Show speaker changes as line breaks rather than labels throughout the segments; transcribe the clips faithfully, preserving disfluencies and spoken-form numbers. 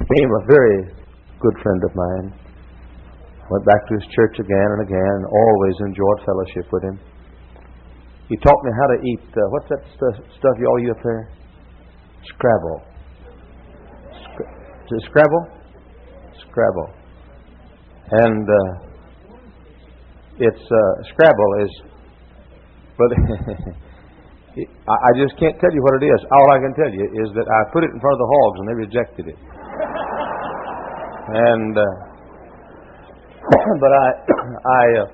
became a very good friend of mine. Went back to his church again and again, and always enjoyed fellowship with him. He taught me how to eat, uh, what's that stuff, stuff you all eat up there? Scrabble. Sc- is it Scrabble? Scrabble. And uh, it's, uh, Scrabble is, but I, I just can't tell you what it is. All I can tell you is that I put it in front of the hogs and they rejected it. And, uh, but I, I, uh,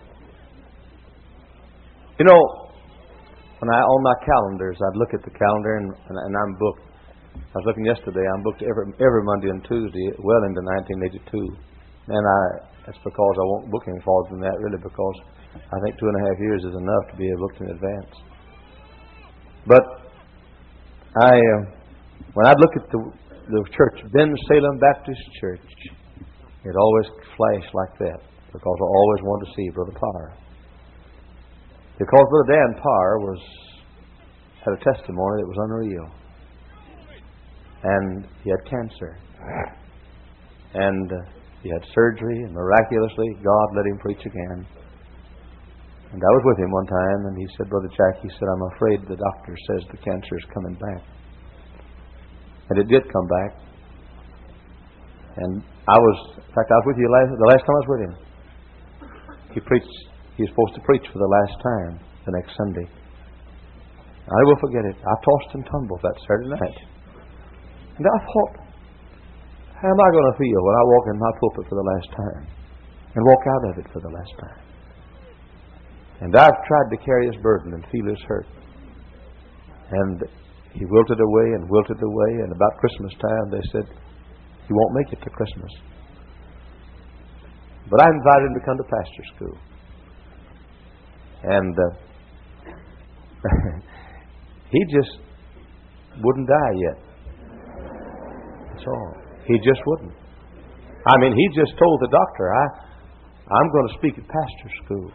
you know, when I, on my calendars, I'd look at the calendar and, and, and I'm booked. I was looking yesterday, I'm booked every, every Monday and Tuesday, well into nineteen eighty-two. And I, that's because I won't book any farther than that, really, because I think two and a half years is enough to be booked in advance. But I, uh, when I'd look at the, the church, Ben Salem Baptist Church, it always flashed like that, because I always wanted to see Brother Parr. Because Brother Dan Parr was had a testimony that was unreal. And he had cancer. And uh, he had surgery, and miraculously God let him preach again. And I was with him one time, and he said, Brother Jack, he said, I'm afraid the doctor says the cancer is coming back. And it did come back. And I was, in fact, I was with you last, the last time I was with him. He preached, he was supposed to preach for the last time the next Sunday. I will forget it. I tossed and tumbled that Saturday night. And I thought, how am I going to feel when I walk in my pulpit for the last time and walk out of it for the last time? And I've tried to carry his burden and feel his hurt. And he wilted away and wilted away, and about Christmas time they said, he won't make it to Christmas. But I invited him to come to pastor school. And uh, he just wouldn't die yet. That's all. He just wouldn't. I mean, he just told the doctor, I, I'm going to speak at pastor school.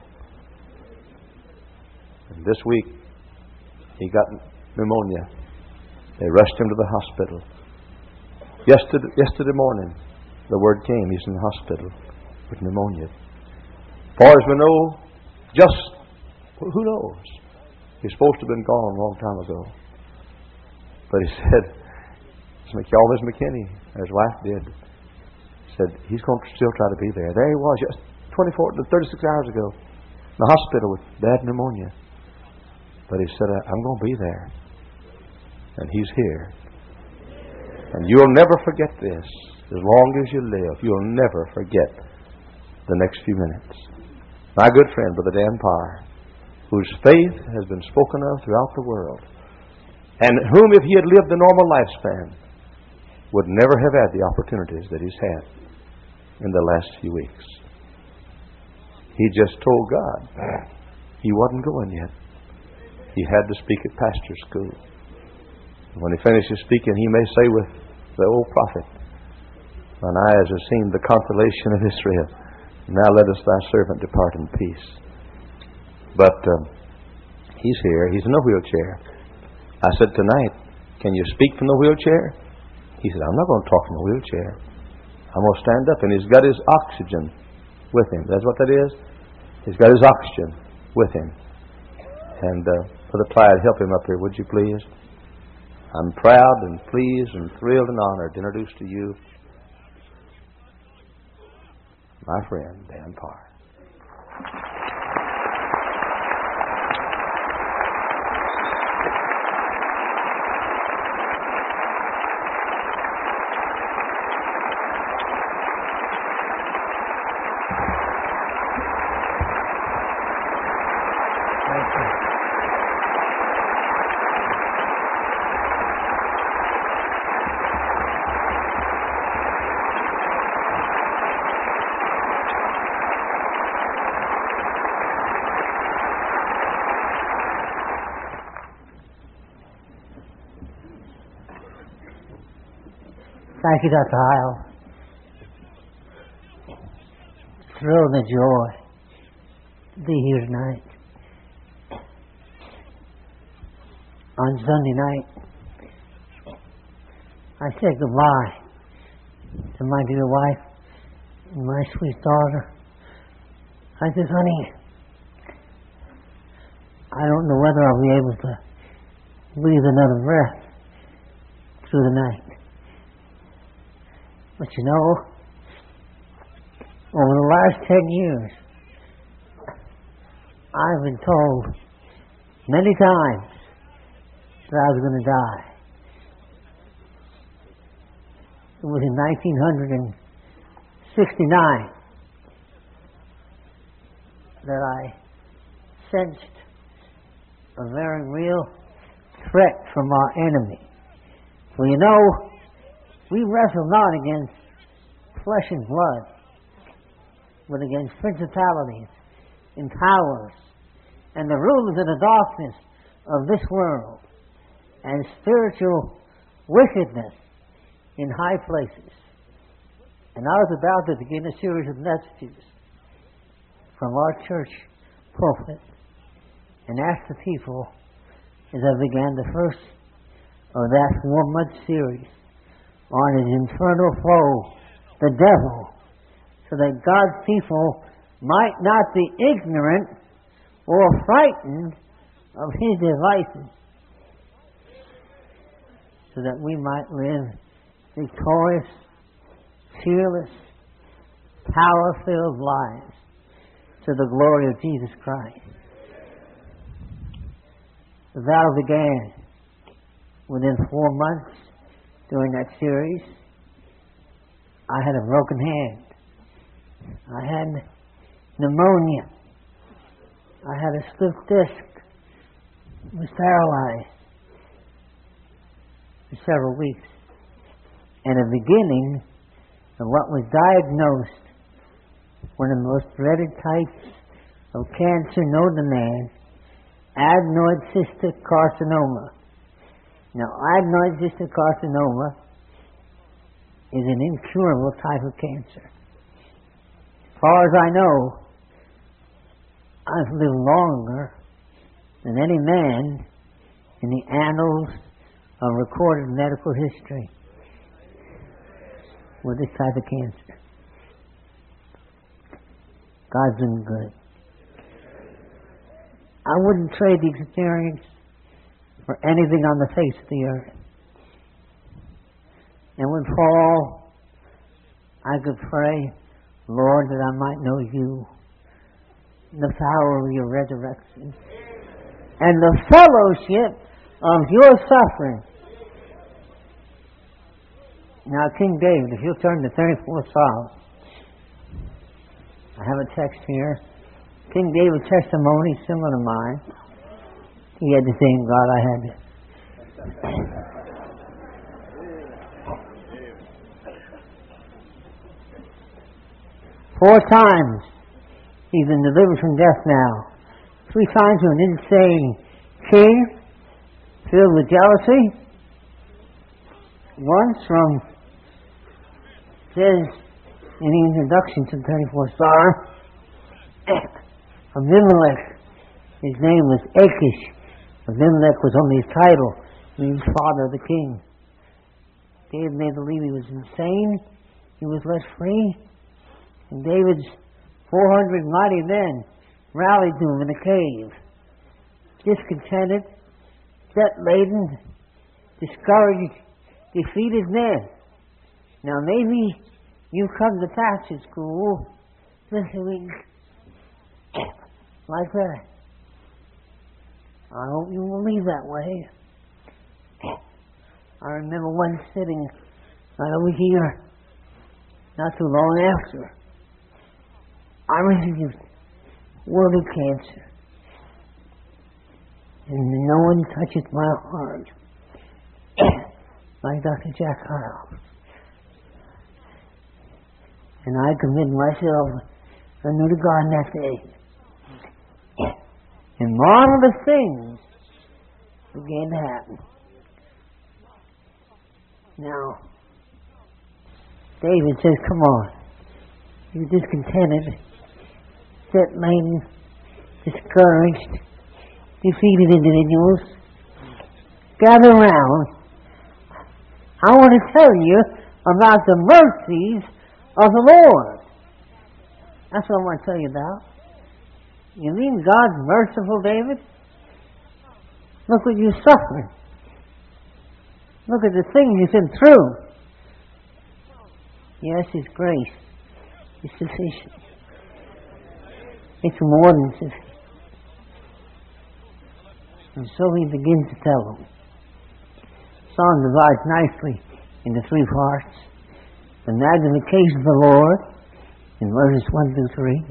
And this week, he got pneumonia. They rushed him to the hospital. Yesterday, yesterday morning, the word came, he's in the hospital with pneumonia. Far as we know, just, who knows? He's supposed to have been gone a long time ago. But he said, Always McKinney, his wife did, said, he's going to still try to be there. There he was, just twenty-four to thirty-six hours ago, in the hospital with bad pneumonia. But he said, I'm going to be there. And he's here. And you'll never forget this. As long as you live, you'll never forget the next few minutes. My good friend, Brother Dan Parr, whose faith has been spoken of throughout the world, and whom, if he had lived the normal lifespan, would never have had the opportunities that he's had in the last few weeks. He just told God he wasn't going yet. He had to speak at pastor school. When he finishes speaking, he may say with the old prophet, mine eyes have seen the consolation of Israel. Now let us thy servant depart in peace. But um, he's here. He's in a wheelchair. I said, tonight, can you speak from the wheelchair? He said, I'm not going to talk from the wheelchair. I'm going to stand up. And he's got his oxygen with him. That's what that is? He's got his oxygen with him. And uh, Brother Clyde, help him up here, would you please? I'm proud and pleased and thrilled and honored to introduce to you my friend, Dan Parr.
Thank you, Doctor Heil. Thrill and joy to be here tonight. On Sunday night, I said goodbye to my dear wife and my sweet daughter, I said, honey, I don't know whether I'll be able to breathe another breath through the night. But you know, over the last ten years, I've been told many times that I was going to die. It was in nineteen sixty-nine that I sensed a very real threat from our enemy. For you know, we wrestle not against flesh and blood, but against principalities and powers and the rulers of the darkness of this world and spiritual wickedness in high places. And I was about to begin a series of messages from our church pulpit and ask the people, as I began the first of that four-month series on his infernal foe, the devil, so that God's people might not be ignorant or frightened of his devices, so that we might live victorious, fearless, power-filled lives to the glory of Jesus Christ. The battle began within four months during that series. I had a broken hand. I had pneumonia. I had a slip disc. I was paralyzed for several weeks. And the beginning of what was diagnosed one of the most dreaded types of cancer known to man, adenoid cystic carcinoma. Now, adenoid cystic carcinoma is an incurable type of cancer. As far as I know, I've lived longer than any man in the annals of recorded medical history with this type of cancer. God's been good. I wouldn't trade the experience for anything on the face of the earth. And with Paul, I could pray, Lord, that I might know you, the power of your resurrection, and the fellowship of your suffering. Now, King David, if you'll turn to thirty-fourth Psalm, I have a text here. King David's testimony is similar to mine. He had the same God I had. Four times he's been delivered from death now. Three times from an insane king filled with jealousy. Once from, says in the introduction to the thirty-fourth Psalm, Abimelech. His name was Achish. Abimelech was only his title. He means father of the king. David made believe he was insane. He was let free. And David's four hundred mighty men rallied to him in a cave. Discontented, debt-laden, discouraged, defeated men. Now maybe you come to pastor school listening like that. I hope you will leave that way. I remember one sitting right over here, not too long after. I received worldly cancer. And no one touches my heart like Doctor Jack Kyle. And I committed myself anew to God in that day. And marvelous things began to happen. Now, David says, come on. You discontented, debt-laden, discouraged, defeated individuals, gather around. I want to tell you about the mercies of the Lord. That's what I want to tell you about. You mean God's merciful, David? Look what you suffered. Look at the things you've been through. Yes, His grace is sufficient. It's more than sufficient. And so he begins to tell them. The song divides nicely into three parts. The magnification of the Lord in verses one through three.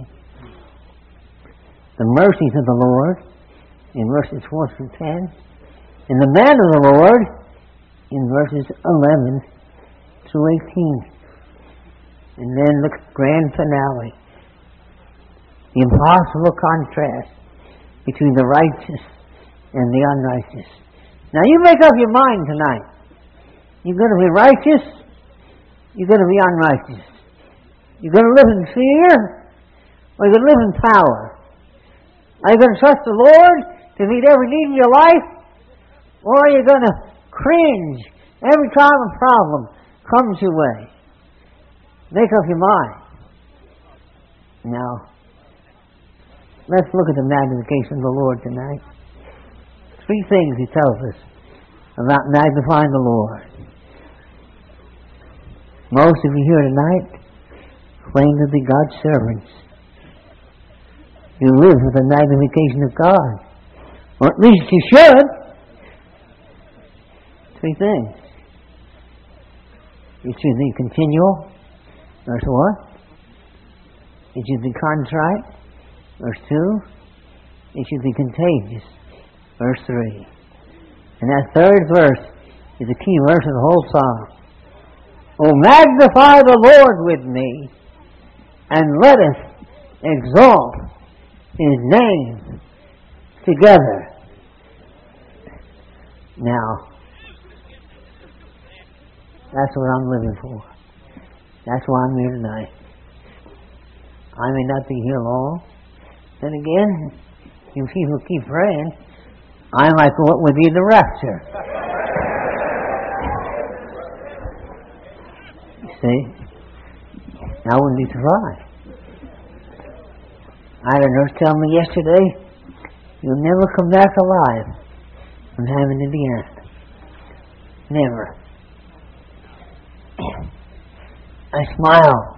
The mercies of the Lord in verses four through ten. And the man of the Lord in verses eleven through eighteen. And then the grand finale. The impossible contrast between the righteous and the unrighteous. Now you make up your mind tonight. You're going to be righteous. You're going to be unrighteous. You're going to live in fear, or you're going to live in power. Are you going to trust the Lord to meet every need in your life, or are you going to cringe every time a problem comes your way? Make up your mind. Now, let's look at the magnification of the Lord tonight. Three things he tells us about magnifying the Lord. Most of you here tonight claim to be God's servants. You live for the magnification of God. Or at least you should. Three things. It should be continual. Verse one. It should be contrite. Verse two. It should be contagious. Verse three. And that third verse is the key verse of the whole psalm. Oh, magnify the Lord with me, and let us exalt His name together. Now, that's what I'm living for. That's why I'm here tonight. I may not be here long. Then again, if people keep praying, I might go up with you to rapture. You see? I wouldn't be surprised. I had a nurse tell me yesterday, you'll never come back alive from heaven to the earth. Never. I smiled.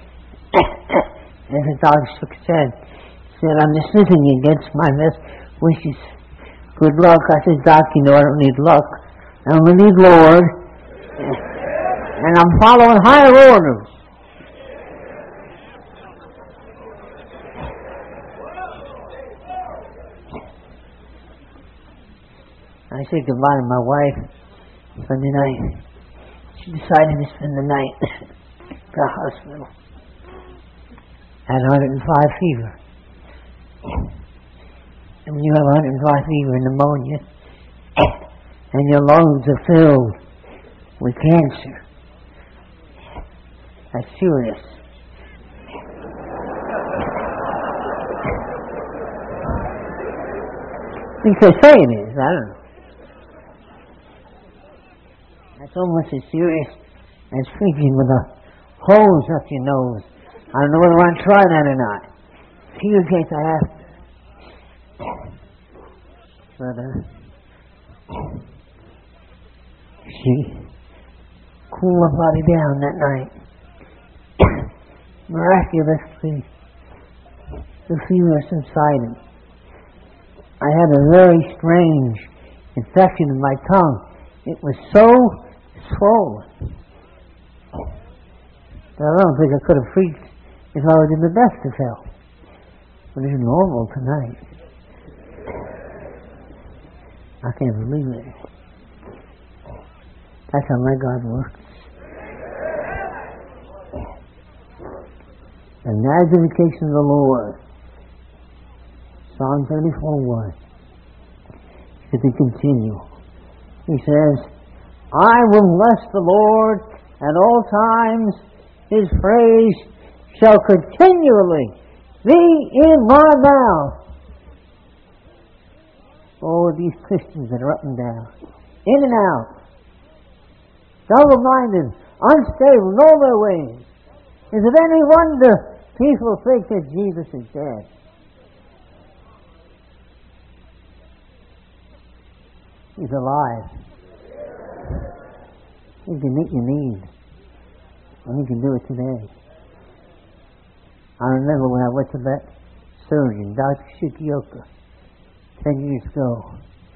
And the doctor shook his head. Said, I'm dismissing you against my best wishes. Good luck. I said, Doc, you know I don't need luck. I only need Lord. And I'm following higher orders. I said goodbye to my wife Sunday night. She decided to spend the night at the hospital. Had one hundred five fever. And when you have one hundred five fever and pneumonia, and your lungs are filled with cancer, that's serious. I think they say it is, I don't know. That's almost as serious as speaking with a hose up your nose. I don't know whether I want to try that or not. See in case I have to. But, uh, she cooled my body down that night. Miraculously, the fever subsided. I had a very strange infection in my tongue. It was so swollen. I don't think I could have preached if I was in the best of health. But it's normal tonight. I can't believe it. That's how my God works. The magnification of the Lord. Psalm thirty-four one. Should be continual. He says, I will bless the Lord at all times. His praise shall continually be in my mouth. Oh, these Christians that are up and down, in and out, double-minded, unstable in all their ways. Is it any wonder people think that Jesus is dead? He's alive. He can meet your need. And He can do it today. I remember when I went to that surgeon, Doctor Shikioka, ten years ago.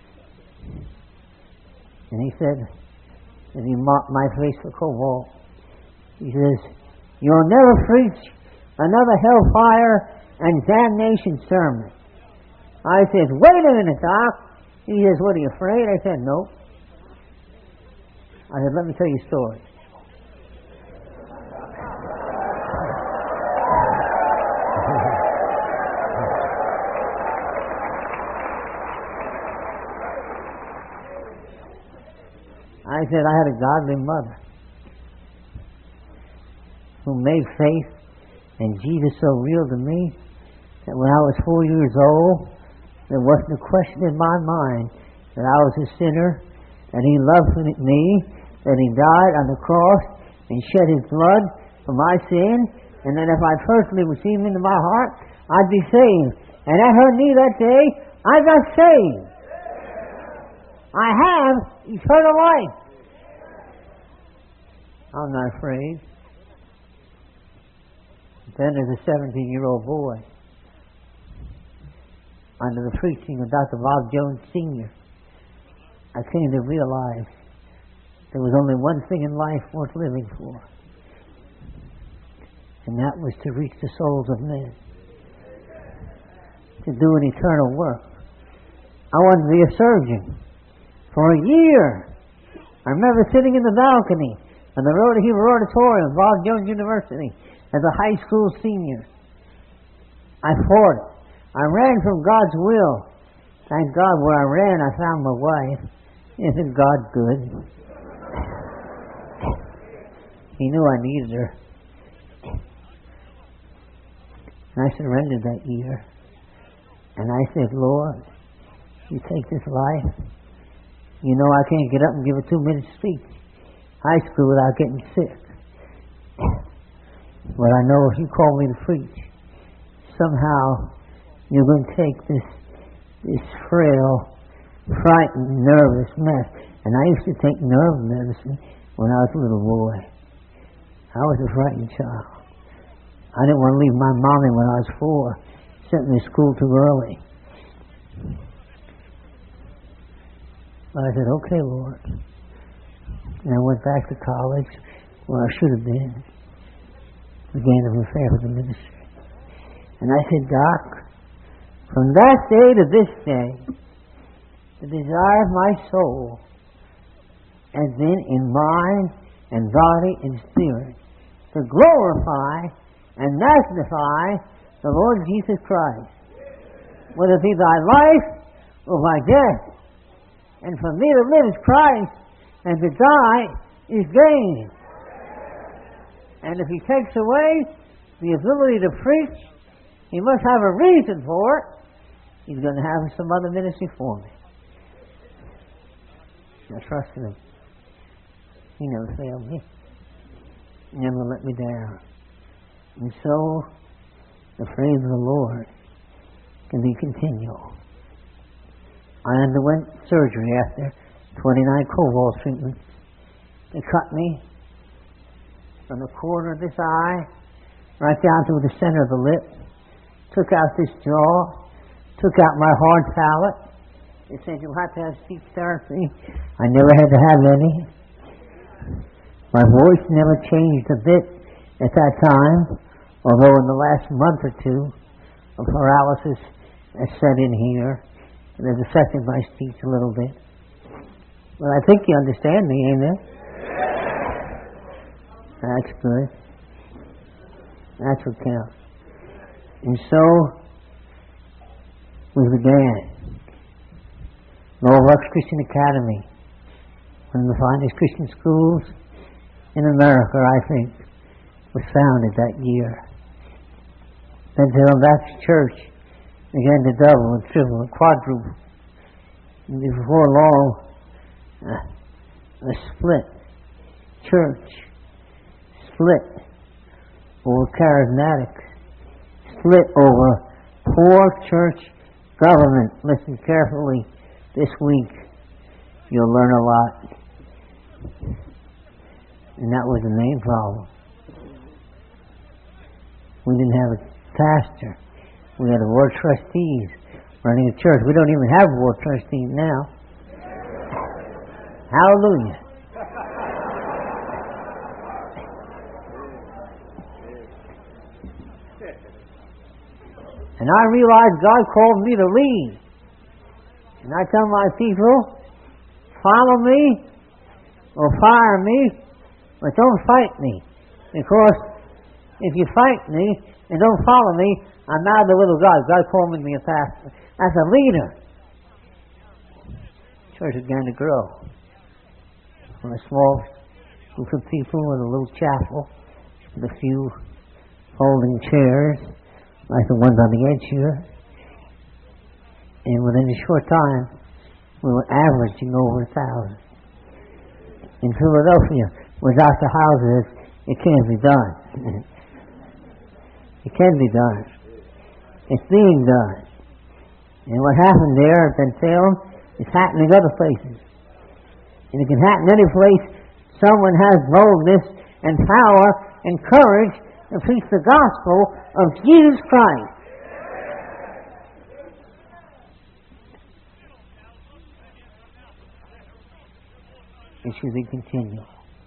And he said, and he mocked my face for cobalt. He says, "You'll never preach another hellfire and damnation sermon." I said, "Wait a minute, Doc." He says, "What, are you afraid?" I said, "No." I said, "Let me tell you a story." I said, I had a godly mother who made faith and Jesus so real to me that when I was four years old, there wasn't a question in my mind that I was a sinner, and He loved me, that He died on the cross and shed His blood for my sin, and that if I personally received Him into my heart, I'd be saved. And at her knee that day, I got saved. I have eternal life. I'm not afraid. Then as a seventeen-year-old boy, under the preaching of Doctor Bob Jones Senior, I came to realize there was only one thing in life worth living for, and that was to reach the souls of men, to do an eternal work. I wanted to be a surgeon for a year. I remember sitting in the balcony on the Road to Hebrew Auditorium, Bob Jones University, as a high school senior. I fought it. I ran from God's will. Thank God where I ran, I found my wife. Isn't God good? He knew I needed her. And I surrendered that year. And I said, "Lord, You take this life. You know I can't get up and give a two-minute speech. High school without getting sick. But I know if You call me to preach, somehow You're going to take this this frail, frightened, nervous mess." And I used to take nerve medicine when I was a little boy. I was a frightened child. I didn't want to leave my mommy when I was four, sent me to school too early. But I said, "Okay, Lord." And I went back to college, where I should have been. Began to prepare for the ministry. And I said, "Doc, from that day to this day, the desire of my soul has been in mind and body and spirit to glorify and magnify the Lord Jesus Christ, whether it be by life or by death. And for me to live is Christ, and to die is gain. And if He takes away the ability to preach, He must have a reason for it. He's going to have some other ministry for me." I trusted Him. He never failed me. He never let me down. And so, the praise of the Lord can be continual. I underwent surgery after twenty-nine cobalt treatments. They cut me from the corner of this eye right down to the center of the lip, took out this jaw, took out my hard palate. They said, "You'll have to have speech therapy." I never had to have any. My voice never changed a bit at that time, although in the last month or two, a paralysis has set in here and has affected my speech a little bit. Well, I think you understand me, amen? That's good. That's what counts. And so, we began. Lowell Rux Christian Academy, one of the finest Christian schools in America, I think, was founded that year. Bethel Baptist Church began to double and triple and quadruple. And before long, uh, a split church split over charismatics, split over poor church government. Listen carefully this week. You'll learn a lot. And that was the main problem. We didn't have a pastor. We had a board of trustees running a church. We don't even have a board of trustees now. Hallelujah. And I realized God called me to lead. And I tell my people, follow me or fire me, but don't fight me. Because if you fight me and don't follow me, I'm out of the will of God. God called me to be a pastor. As a leader, the church began to grow. From a small group of people in a little chapel with a few folding chairs, like the ones on the edge here. And within a short time, we were averaging over a thousand. In Philadelphia, without the houses, it can't be done. It can be done. It's being done. And what happened there at Bensalem is happening other places. And it can happen any place someone has boldness and power and courage to preach the gospel of Jesus Christ. It should be continual.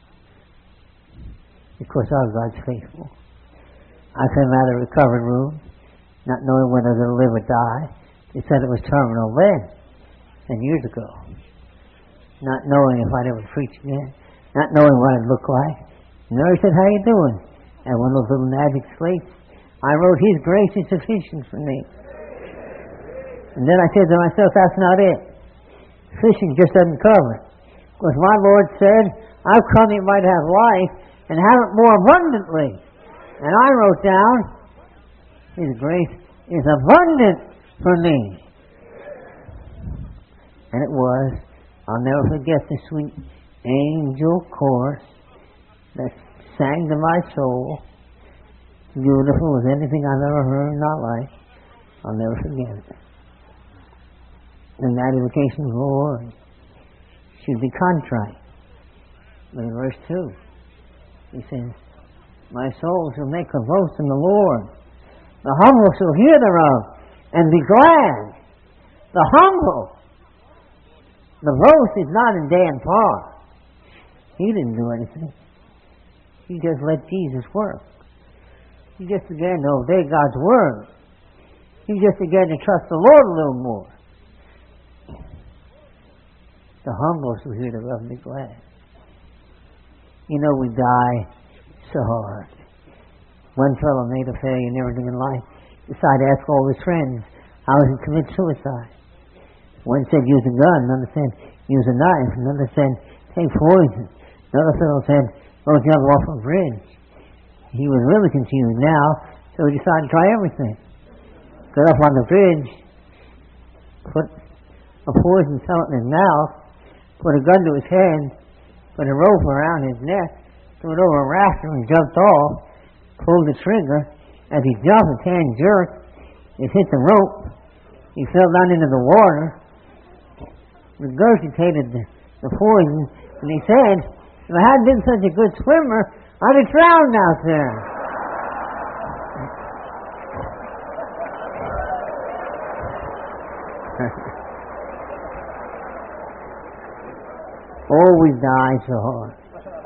Because our God's faithful. I came out of the recovery room, not knowing whether to live or die. They said it was terminal then, ten years ago. Not knowing if I'd ever preach again, not knowing what I'd look like. And Mary said, "How you doing?" And one of those little magic slates, I wrote, "His grace is sufficient for me." And then I said to myself, that's not it. Fishing just doesn't cover it. Because my Lord said, "I've come that you might have life and have it more abundantly." And I wrote down, His grace is abundant for me. And it was. I'll never forget the sweet angel chorus that sang to my soul. Beautiful as anything I've ever heard in my life. I'll never forget it. And that invocation, Lord, should be contrite. But in verse two, he says, "My soul shall make a boast in the Lord. The humble shall hear thereof and be glad." The humble. The boast is not in Dan Parr. He didn't do anything. He just let Jesus work. He just began to obey God's word. He just began to trust the Lord a little more. The humble shall hear thereof and be glad. You know, we die so hard. One fellow made a failure in everything in life. Decided to ask all his friends how he could commit suicide. One said use a gun, another said use a knife, another said take poison. Another fellow said go jump off a bridge. He was really confused now, so he decided to try everything. Got up on the bridge, put a poison pellet in his mouth, put a gun to his head, put a rope around his neck, threw it over a rafter and jumped off, pulled the trigger. As he jumped, his hand jerked, it hit the rope, he fell down into the water, regurgitated the, the poison, and he said, "If I hadn't been such a good swimmer, I'd have drowned out there." Oh, we die so hard.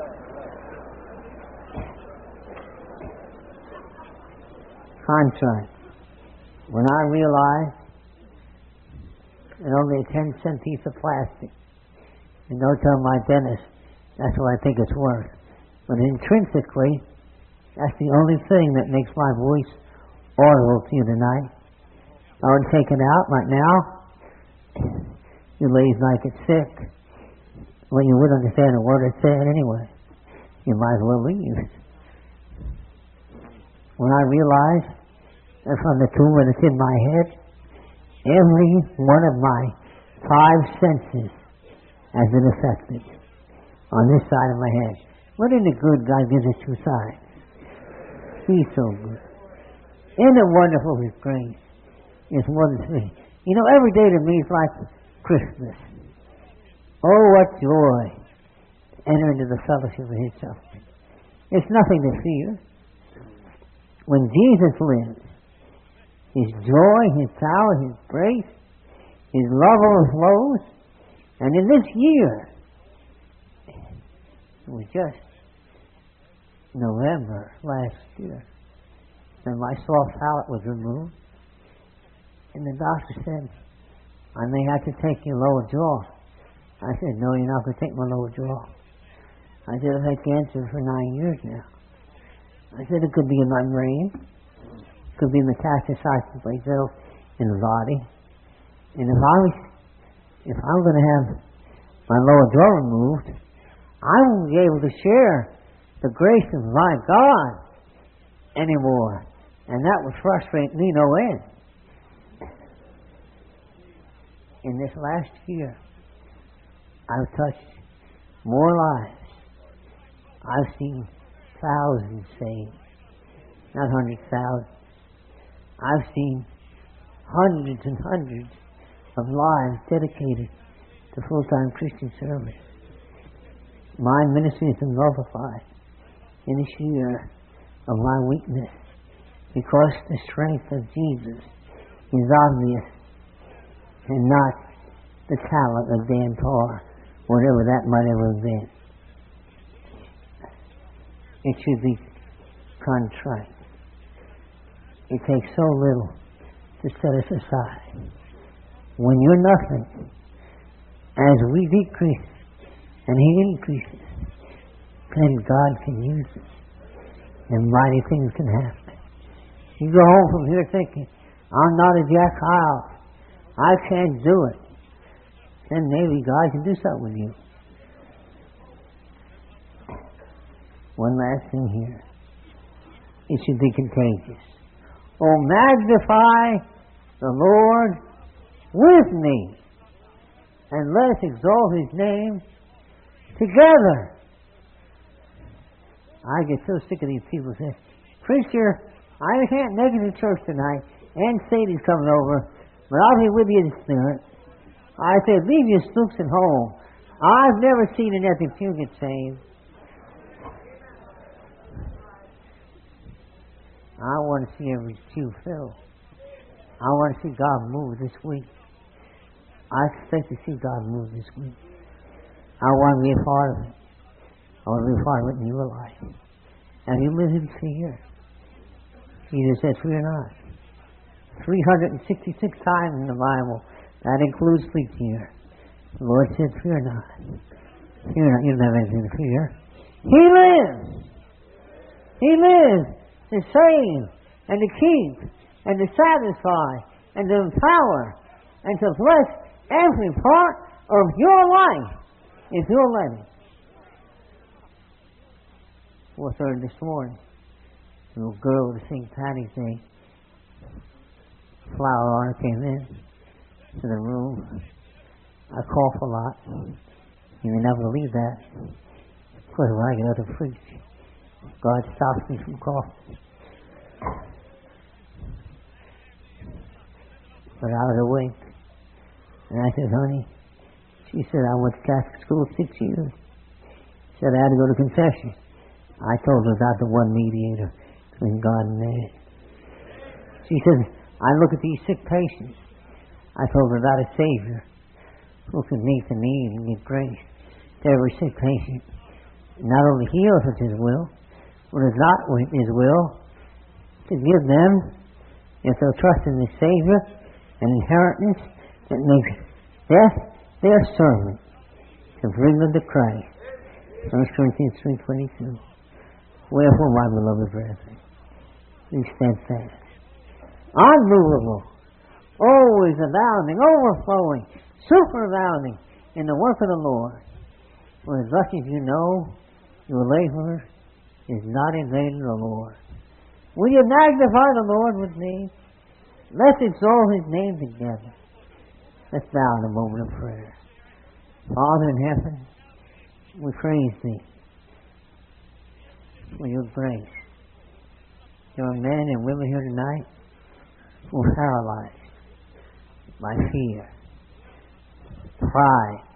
Contract. When I realized that only a ten cent piece of plastic, and don't tell my dentist, that's what I think it's worth. But intrinsically, that's the only thing that makes my voice audible to you tonight. I would take it out right now. You ladies like it sick. Well, you wouldn't understand a word I said anyway. You might as well leave. When I realized that from the tumor that's in my head, every one of my five senses has been affected on this side of my head. What in the good God gives us two sides? He's so good. Isn't it wonderful, His grace? It's one thing. You know, every day to me is like Christmas. Oh, what joy to enter into the fellowship of His suffering. It's nothing to fear. When Jesus lives, His joy, His power, His grace, His love overflows. And in this year, it was just November last year, and my soft palate was removed. And the doctor said, I may have to take your lower jaw. I said, no, you're not going to take my lower jaw. I said, I've had cancer for nine years now. I said, it could be in my brain. It could be metastasized cells in the body. And if I was, if I'm going to have my lower jaw removed, I won't be able to share the grace of my God anymore. And that would frustrate me no end. In this last year, I've touched more lives. I've seen thousands saved, not hundreds, thousands. I've seen hundreds and hundreds of lives dedicated to full-time Christian service. My ministry has been multiplied in this year of my weakness because the strength of Jesus is obvious and not the talent of Dan Parr, whatever that might ever have been. It should be contrite. It takes so little to set us aside. When you're nothing, as we decrease and He increases, then God can use us and mighty things can happen. You go home from here thinking, I'm not a Jack Hyles. I can't do it. Then maybe God can do something with you. One last thing here. It should be contagious. Oh, magnify the Lord with me, and let us exalt His name together. I get so sick of these people saying, Preacher, I can't make it to church tonight, and Sadie's coming over, but I'll be with you in spirit. I said, leave your spooks at home. I've never seen an empty pew get saved. I want to see every pew filled. I want to see God move this week. I expect to see God move this week. I want to be a part of it. I want to be a part of it in your life. Have you lived in fear? Jesus said, fear not. three hundred sixty-six times in the Bible. That includes leap year. The Lord said, fear not. Fear not. You don't have anything to fear. He lives. He lives to save and to keep and to satisfy and to empower and to bless every part of your life if you'll let Him. four thirty this morning, a little girl to Saint Patty's Day flower artist came in to the room. I cough a lot. You may never believe that. Of course, when I get out to preach, God stops me from coughing. But I was awake. And I said, honey, she said, I went to Catholic school six years. She said, I had to go to confession. I told her about the one mediator between God and man. She said, I look at these sick patients. I told her about a Savior who can meet the need and give grace to every sick patient. Not only heal if it's His will, but if not His will, to give them, if they'll trust in the Savior, an inheritance that makes death their servant to bring them to Christ. First Corinthians three twenty-two. Wherefore, my beloved brethren, be steadfast, unmovable, always abounding, overflowing, superabounding in the work of the Lord. For as much as you know, your labor is not in vain in the Lord. Will you magnify the Lord with me? Let's exalt His name together. Let's bow in a moment of prayer. Father in heaven, we praise Thee for your grace. Young men and women here tonight who are paralyzed by fear, pride,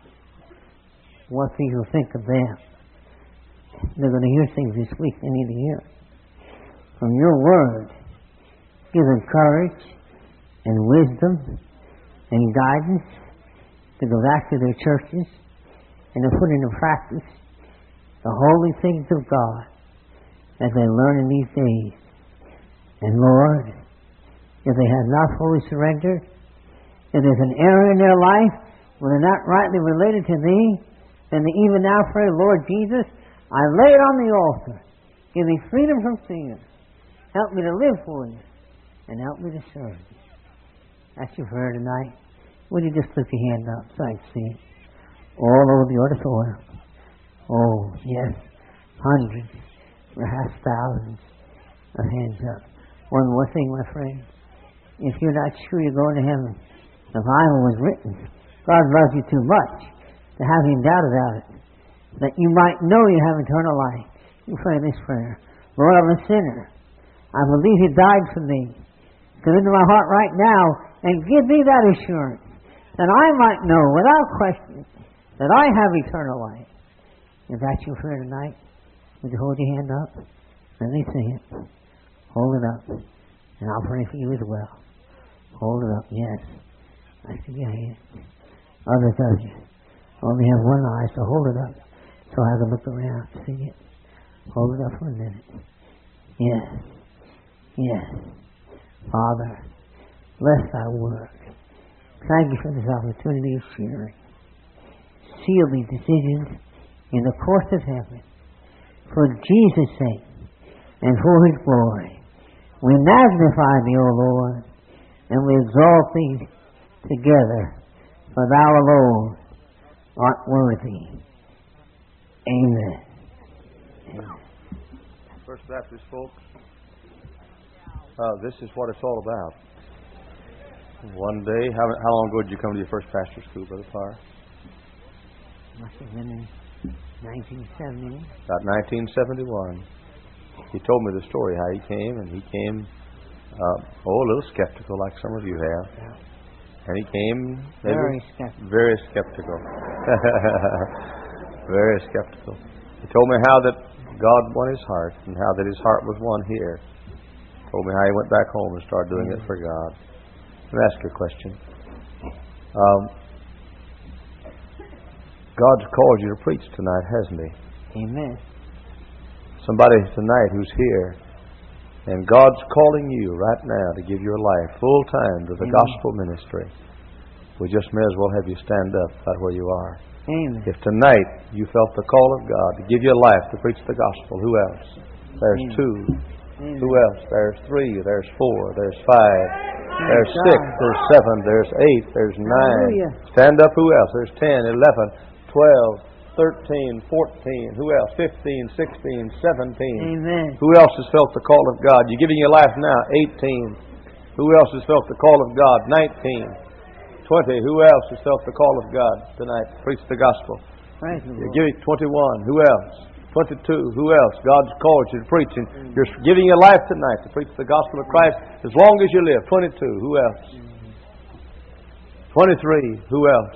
what people think of them. They're going to hear things this week they need to hear. From your word, give them courage and wisdom and guidance to go back to their churches and to put into practice the holy things of God as they learn in these days. And Lord, if they have not fully surrendered, if there's an error in their life where they're not rightly related to Thee, then they even now pray, Lord Jesus, I lay it on the altar. Give me freedom from fear. Help me to live for You and help me to serve You. That's your prayer tonight. Would you just lift your hand up so I can see it? All over the auditorium. Oh, yes. Hundreds, perhaps thousands of hands up. One more thing, my friend. If you're not sure you're going to heaven, the Bible was written. God loves you too much to have Him doubt about it. That you might know you have eternal life. You pray this prayer. Lord, I'm a sinner. I believe You died for me. Come into my heart right now and give me that assurance that I might know without question that I have eternal life. If that's your prayer tonight, would you hold your hand up? Let me see it. Hold it up. And I'll pray for you as well. Hold it up. Yes. I see your hand. Others of you only have one eye, so hold it up so I can look around and see it. Hold it up for a minute. Yes. Yes. Father, bless Thy word. Thank You for this opportunity of sharing. Seal these decisions in the courts of heaven for Jesus' sake and for His glory. We magnify Thee, O Lord, and we exalt Thee together, for Thou alone art worthy. Amen. Amen.
First Baptist folks, uh, this is what it's all about. One day, how, how long ago did you come to your first pastor school, Brother Parr?
Must have been in nineteen seventy.
About nineteen seventy-one. He told me the story how he came, and he came, uh, oh, a little skeptical, like some of you have.
Yeah.
And he came
very skeptical.
Very skeptical. Very skeptical. He told me how that God won his heart, and how that his heart was won here. Told me how he went back home and started doing mm-hmm. it for God. Let me ask you a question. Um, God's called you to preach tonight, hasn't He?
Amen.
Somebody tonight who's here, and God's calling you right now to give your life full time to the
Amen.
gospel ministry. We just may as well have you stand up right where you are.
Amen.
If tonight you felt the call of God to give your life to preach the gospel, who else? There's
Amen.
two.
Amen.
Who else? There's three. There's four. There's five. There's
God.
six. There's seven. There's eight. There's nine.
Hallelujah.
Stand up. Who else? There's ten, eleven, twelve, thirteen, fourteen. Who else? Fifteen, sixteen, seventeen.
Amen.
Who else has felt the call of God? You're giving your life now. eighteen. Who else has felt the call of God? nineteen. twenty. Who else has felt the call of God tonight? Preach the gospel.
Praise the
You're
Lord.
giving twenty-one. Who else? twenty-two. Who else? God's called you to preach, and you're giving your life tonight to preach the gospel of Christ as long as you live. twenty-two. Who else? twenty-three. Who else?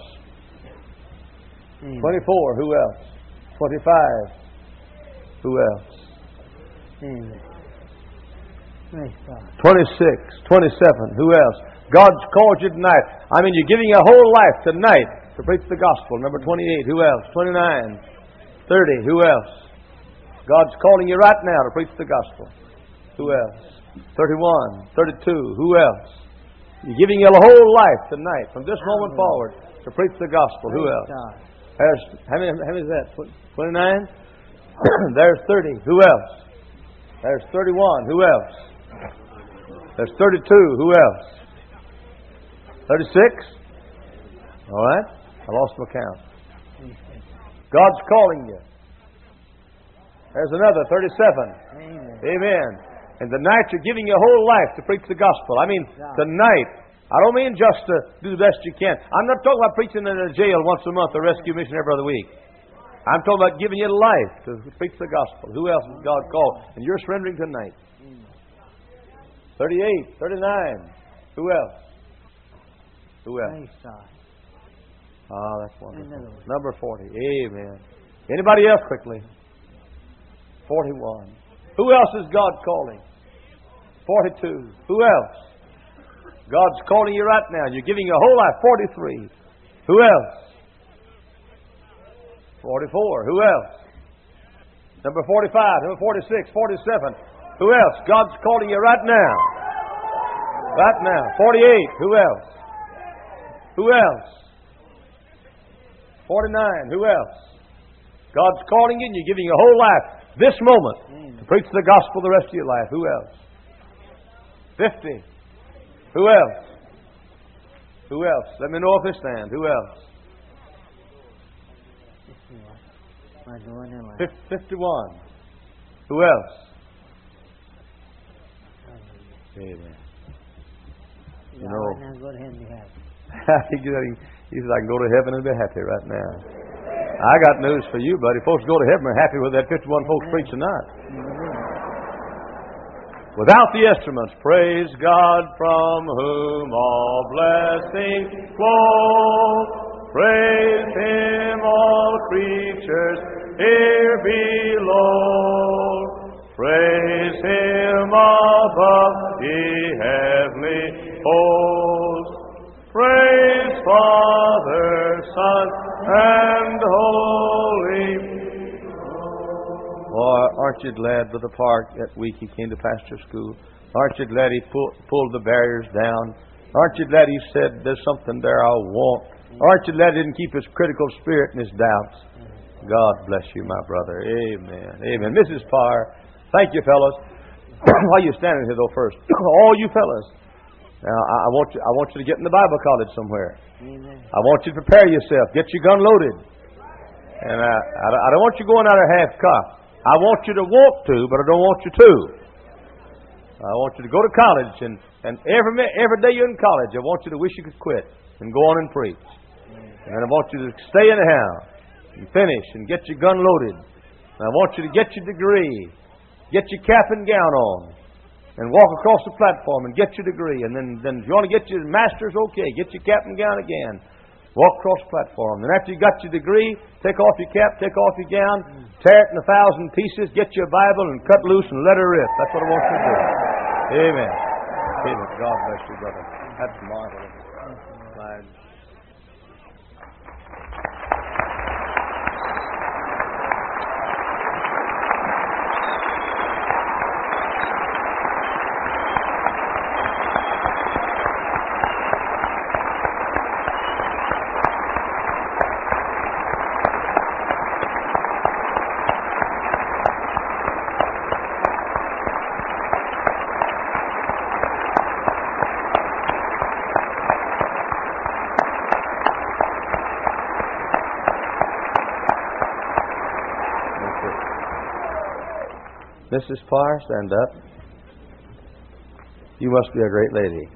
Amen.
twenty-four. Who else? twenty-five. Who else?
Amen. Praise God.
twenty-six. twenty-seven. Who else? God's called you tonight. I mean, you're giving your whole life tonight to preach the gospel. Number twenty-eight. Who else? twenty-nine. thirty. Who else? God's calling you right now to preach the gospel. Who else? thirty-one. thirty-two. Who else? You're giving your whole life tonight, from this moment forward, to preach the gospel. Who else? There's, how many, how many is that? twenty-nine? There's thirty. Who else? There's thirty-one. Who else? There's thirty-two. Who else? thirty-six? All right. I lost my count. God's calling you. There's another, thirty-seven.
Amen.
Amen. And tonight you're giving your whole life to preach the gospel. I mean, tonight. I don't mean just to do the best you can. I'm not talking about preaching in a jail once a month or rescue mission every other week. I'm talking about giving you life to preach the gospel. Who else has God called? And you're surrendering tonight. thirty-eight, thirty-nine. Who else? Who else? Ah, that's wonderful. Number forty. Amen. Anybody else quickly? forty-one. Who else is God calling? forty-two. Who else? God's calling you right now. You're giving your whole life. forty-three. Who else? forty-four. Who else? Number forty-five. Number forty-six. forty-seven. Who else? God's calling you right now. Right now. forty-eight. Who else? Who else? forty-nine. Who else? God's calling you and you're giving your whole life this moment to preach the gospel the rest of your life. Who else? fifty. Who else? Who else? Let me know if they stand. Who else? fifty-one. Who else? Amen. You know, he said, I can go to heaven and be happy right now. I got news for you, buddy. Folks go to heaven and happy with that fifty-one folks preach tonight. Without the instruments, praise God from whom all blessings flow. Praise Him, all creatures here below. Praise Him above, ye heavenly hosts. Praise Father, Son, and Holy. Oh, aren't you glad Brother Park that week he came to pastor school? Aren't you glad he pull, pulled the barriers down? Aren't you glad he said, there's something there I want? Aren't you glad he didn't keep his critical spirit and his doubts? God bless you, my brother. Amen. Amen. Missus Parr, thank you, fellas. While you're standing here, though, first, all you fellas, now I, I want you. I want you to get in the Bible college somewhere. Amen. I want you to prepare yourself. Get your gun loaded, and I, I, I don't want you going out of half cocked. I want you to want to, but I don't want you to. I want you to go to college, and, and every every day you're in college, I want you to wish you could quit and go on and preach. And then I want you to stay in the house and finish and get your gun loaded. And I want you to get your degree, get your cap and gown on, and walk across the platform and get your degree. And then, then if you want to get your master's, okay, get your cap and gown again. Walk across the platform. And after you got your degree, take off your cap, take off your gown, tear it in a thousand pieces, get your Bible and cut loose and let her rip. That's what I want you to do. Amen. Amen. God bless you, brother. That's marvelous. Glad. Missus Parr, stand up. You must be a great lady.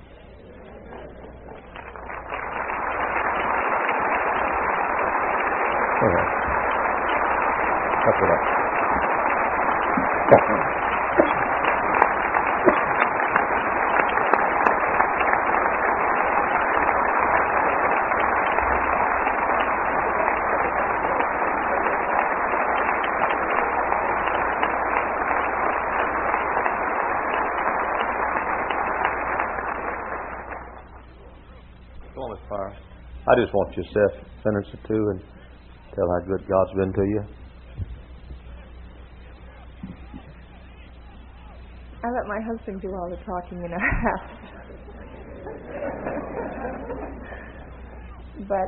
All right. Up it up. I just want you to say a sentence or two and tell how good God's been to you.
I let my husband do all the talking in our house. But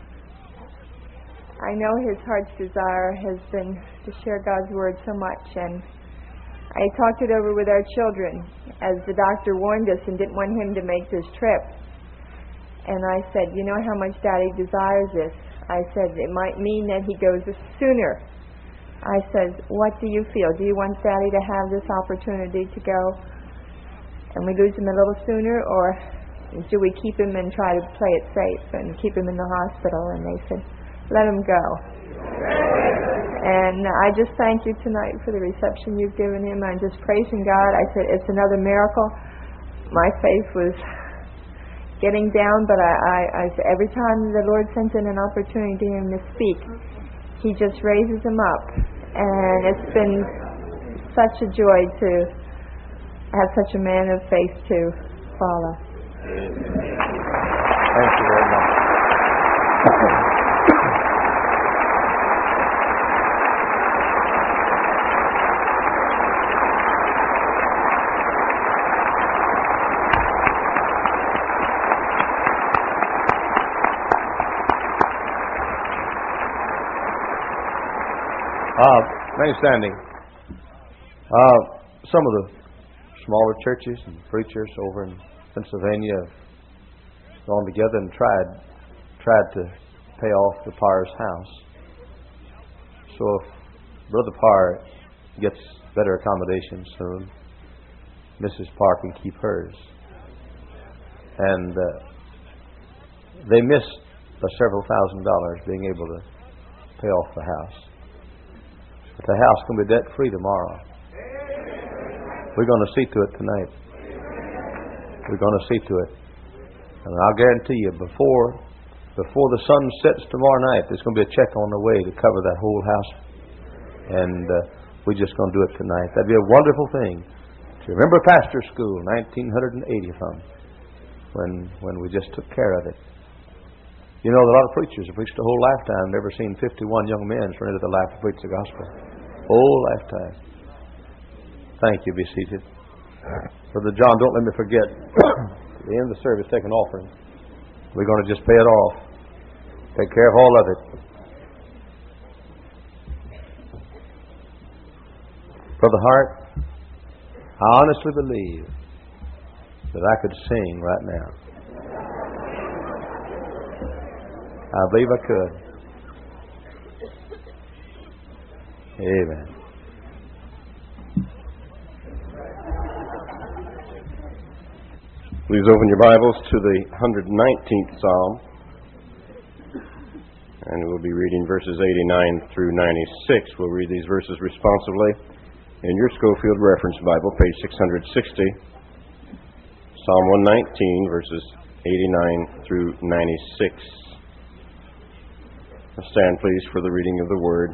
I know his heart's desire has been to share God's Word so much, and I talked it over with our children as the doctor warned us and didn't want him to make this trip. And I said, you know how much Daddy desires this? I said, it might mean that he goes sooner. I said, what do you feel? Do you want Daddy to have this opportunity to go and we lose him a little sooner, or do we keep him and try to play it safe and keep him in the hospital? And they said, let him go. And I just thank you tonight for the reception you've given him. I'm just praising God. I said, it's another miracle. My faith was getting down, but I, I, I every time the Lord sends in an opportunity to him to speak, he just raises him up. And it's been such a joy to have such a man of faith to follow.
Thank you very much. Uh, remain standing. Uh, some of the smaller churches and preachers over in Pennsylvania have gone together and tried tried to pay off the Parr's house. So if Brother Parr gets better accommodations soon, Missus Parr can keep hers. And uh, they missed uh, several thousand dollars being able to pay off the house. But the house can be debt-free tomorrow. We're going to see to it tonight. We're going to see to it. And I'll guarantee you, before before the sun sets tomorrow night, there's going to be a check on the way to cover that whole house. And uh, we're just going to do it tonight. That'd be a wonderful thing. To remember pastor school, nineteen eighty from, when when we just took care of it. You know, a lot of preachers have preached a whole lifetime, never seen fifty-one young men surrender their life to preach the gospel. Whole lifetime. Thank you. Be seated. Brother John, don't let me forget. At the end of the service, take an offering. We're going to just pay it off. Take care of all of it. Brother Hart, I honestly believe that I could sing right now. I believe I could. Amen.
Please open your Bibles to the one hundred nineteenth Psalm. And we'll be reading verses eighty-nine through ninety-six. We'll read these verses responsively in your Schofield Reference Bible, page six hundred sixty. Psalm one nineteen, verses eighty-nine through ninety-six. Stand, please, for the reading of the Word.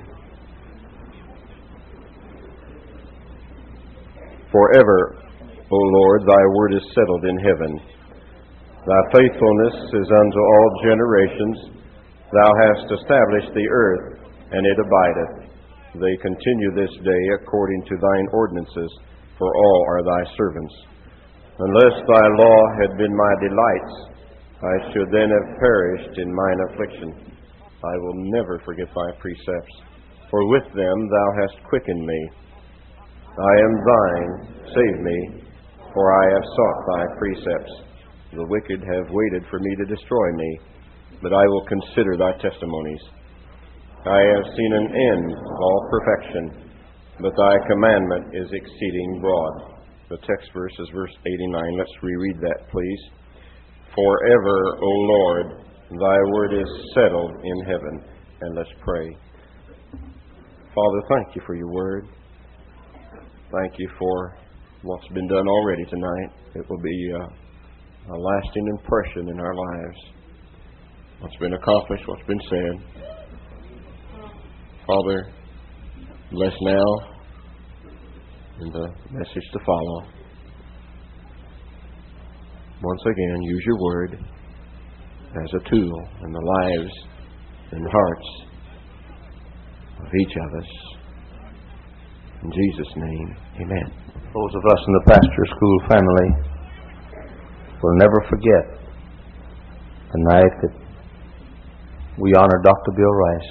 Forever, O Lord, thy word is settled in heaven. Thy faithfulness is unto all generations. Thou hast established the earth, and it abideth. They continue this day according to thine ordinances, for all are thy servants. Unless thy law had been my delights, I should then have perished in mine affliction. I will never forget thy precepts, for with them thou hast quickened me. I am thine, save me, for I have sought thy precepts. The wicked have waited for me to destroy me, but I will consider thy testimonies. I have seen an end of all perfection, but thy commandment is exceeding broad. The text verse is verse eighty-nine. Let's reread that, please. Forever, O Lord, thy word is settled in heaven. And let's pray. Father, thank you for your word. Thank you for what's been done already tonight. It will be uh, a lasting impression in our lives. What's been accomplished, what's been said. Father, bless now and the message to follow. Once again, use your word as a tool in the lives and hearts of each of us. In Jesus' name, amen.
Those of us in the pastor school family will never forget the night that we honored Doctor Bill Rice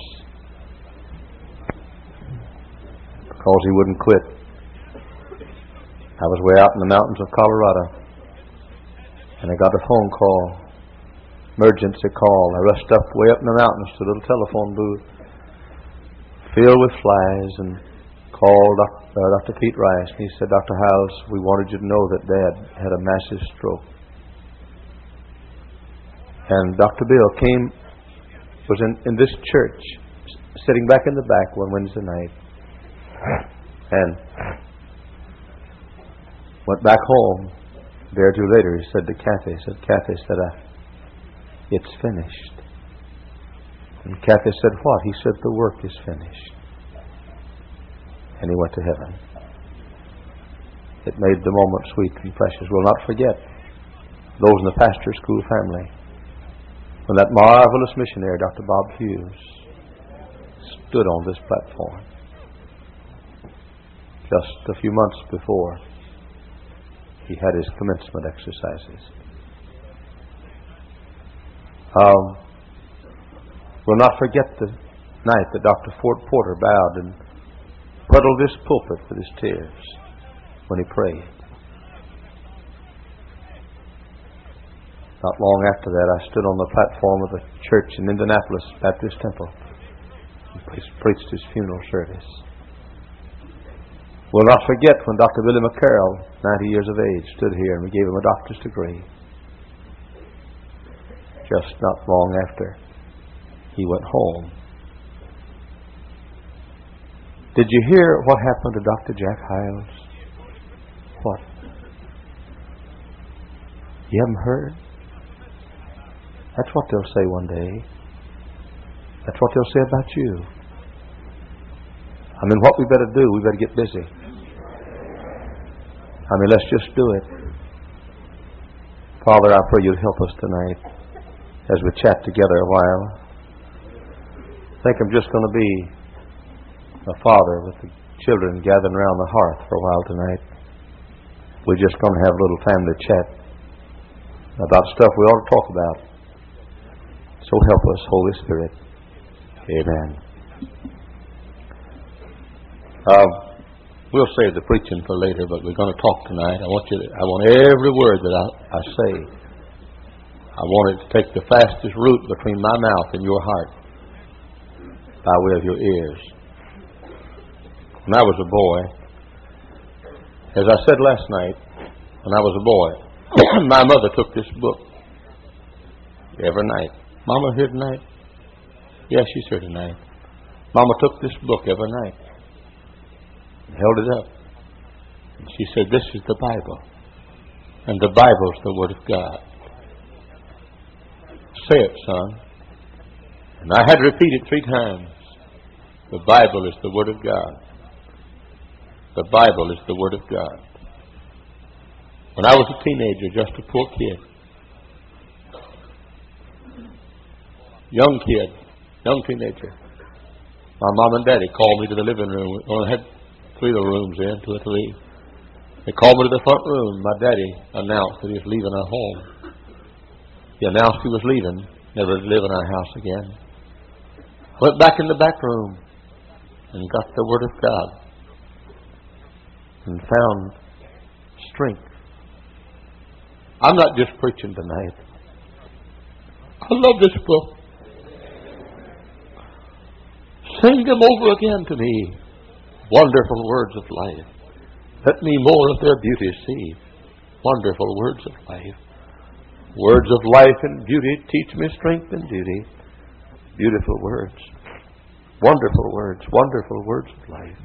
because he wouldn't quit. I was way out in the mountains of Colorado, and I got a phone call, emergency call. I rushed up way up in the mountains to a little telephone booth filled with flies and called Doctor Uh, Doctor Pete Rice, and he said, Doctor Howells, we wanted you to know that Dad had a massive stroke. And Doctor Bill came, was in, in this church, sitting back in the back one Wednesday night and went back home. A day or two later, he said to Kathy, he said, Kathy, said, I, it's finished. And Kathy said, what? He said, the work is finished. And he went to heaven. It made the moment sweet and precious. We'll not forget those in the pastor school family when that marvelous missionary, Doctor Bob Hughes, stood on this platform just a few months before he had his commencement exercises. Um, we'll not forget the night that Doctor Ford Porter bowed and puddled this pulpit with his tears when he prayed. Not long after that, I stood on the platform of the church in Indianapolis Baptist Temple and preached his funeral service. We'll not forget when Doctor Billy McCarroll, ninety years of age, stood here and we gave him a doctor's degree. Just not long after, he went home. Did you hear what happened to Doctor Jack Hiles? What? You haven't heard? That's what they'll say one day. That's what they'll say about you. I mean, what we better do, we better get busy. I mean, let's just do it. Father, I pray you'd help us tonight as we chat together a while. I think I'm just going to be a father with the children gathering around the hearth for a while tonight. We're just going to have a little family chat about stuff we ought to talk about. So help us, Holy Spirit. Amen. Um, we'll save the preaching for later, but we're going to talk tonight. I want you to, I want every word that I, I say, I want it to take the fastest route between my mouth and your heart by way of your ears. When I was a boy, as I said last night, when I was a boy, my mother took this book every night. Mama here tonight? Yes, she's here tonight. Mama took this book every night and held it up. And she said, this is the Bible. And the Bible's the Word of God. Say it, son. And I had to repeat it three times. The Bible is the Word of God. The Bible is the Word of God. When I was a teenager, just a poor kid, young kid, young teenager, my mom and daddy called me to the living room. We only had three little rooms in, two or three. They called me to the front room. My daddy announced that he was leaving our home. He announced he was leaving, never to live in our house again. I went back in the back room and got the Word of God and found strength. I'm not just preaching tonight. I love this book. Sing them over again to me. Wonderful words of life. Let me more of their beauty see. Wonderful words of life. Words of life and beauty teach me strength and duty. Beautiful words. Wonderful words. Wonderful words of life.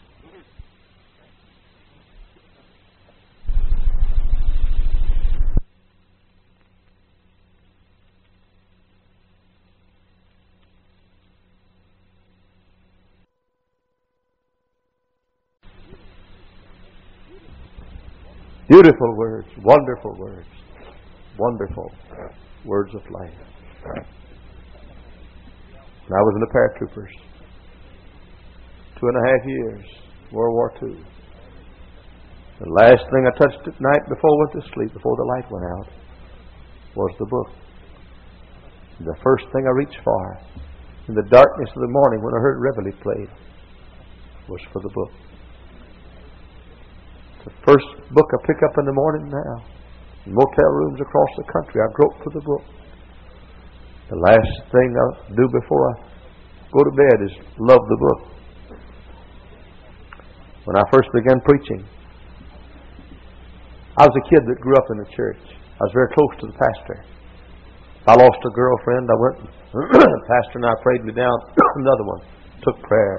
Beautiful words, wonderful words, wonderful words of life. When I was in the paratroopers, two and a half years, World War Two. The last thing I touched at night before I went to sleep, before the light went out, was the book. And the first thing I reached for in the darkness of the morning when I heard Reveille played was for the book. The first book I pick up in the morning now. In motel rooms across the country, I grope for the book. The last thing I do before I go to bed is love the book. When I first began preaching, I was a kid that grew up in the church. I was very close to the pastor. I lost a girlfriend. I went, the pastor and I prayed me down another one. took prayer.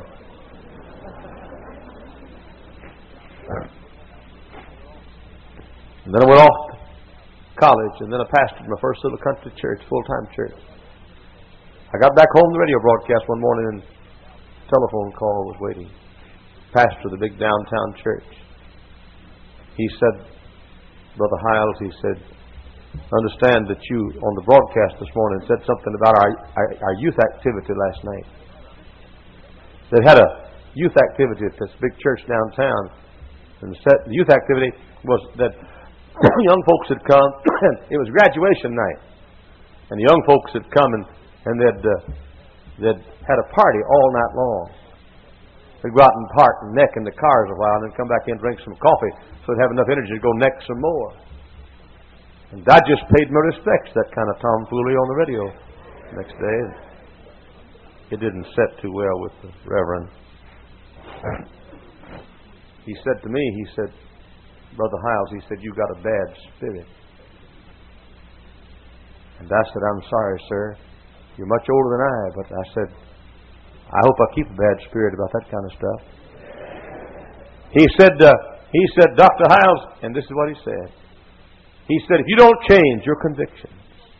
And then I went off to college, and then I pastored my first little country church, full-time church. I got back home, the radio broadcast one morning, and a telephone call was waiting. Pastor of the big downtown church. He said, Brother Hiles, he said, understand that you, on the broadcast this morning, said something about our, our, our youth activity last night. They had a youth activity at this big church downtown. And the, set, the youth activity was that young folks had come. It was graduation night. And the young folks had come and, and they'd, uh, they'd had a party all night long. They'd go out and park and neck in the cars a while and then come back in and drink some coffee so they'd have enough energy to go neck some more. And I just paid my respects to that kind of tomfoolery on the radio the next day. It didn't set too well with the Reverend. He said to me, he said, Brother Hiles, he said, you got a bad spirit. And I said, I'm sorry, sir. You're much older than I, but I said, I hope I keep a bad spirit about that kind of stuff. He said, uh, he said, Doctor Hiles, and this is what he said. He said, if you don't change your convictions.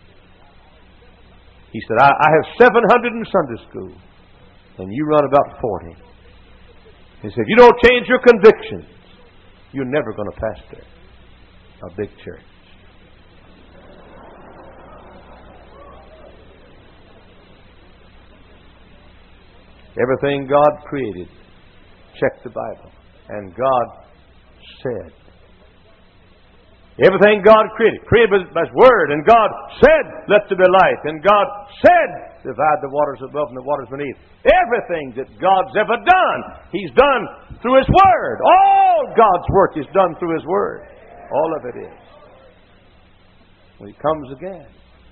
He said, I, I have seven hundred in Sunday school, and you run about forty. He said, if you don't change your convictions, you're never going to pastor a big church. Everything God created, check the Bible, and God said. Everything God created, created by His Word, and God said, let there be light, and God said, divide the waters above and the waters beneath. Everything that God's ever done, He's done through His Word. All God's work is done through His Word. All of it is. When He comes again,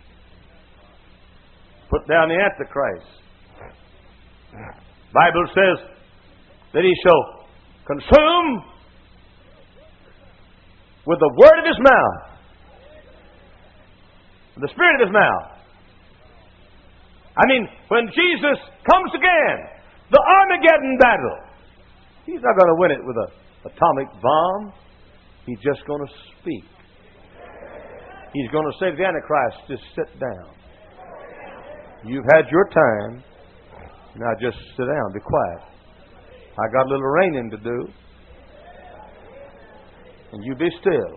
put down the Antichrist. Bible says that He shall consume with the word of His mouth, the Spirit of His mouth. I mean, when Jesus comes again, the Armageddon battle, He's not going to win it with an atomic bomb. He's just going to speak. He's going to say to the Antichrist, just sit down. You've had your time. Now just sit down, be quiet. I got a little reigning to do. And you be still.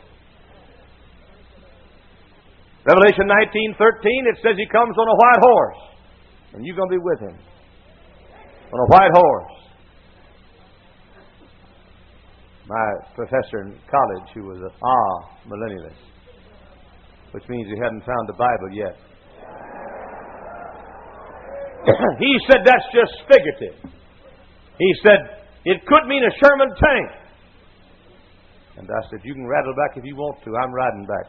Revelation nineteen thirteen, it says He comes on a white horse. And you're going to be with Him. On a white horse. My professor in college, who was an ah millennialist, which means he hadn't found the Bible yet. He said that's just figurative. He said it could mean a Sherman tank. And I said, you can rattle back if you want to. I'm riding back.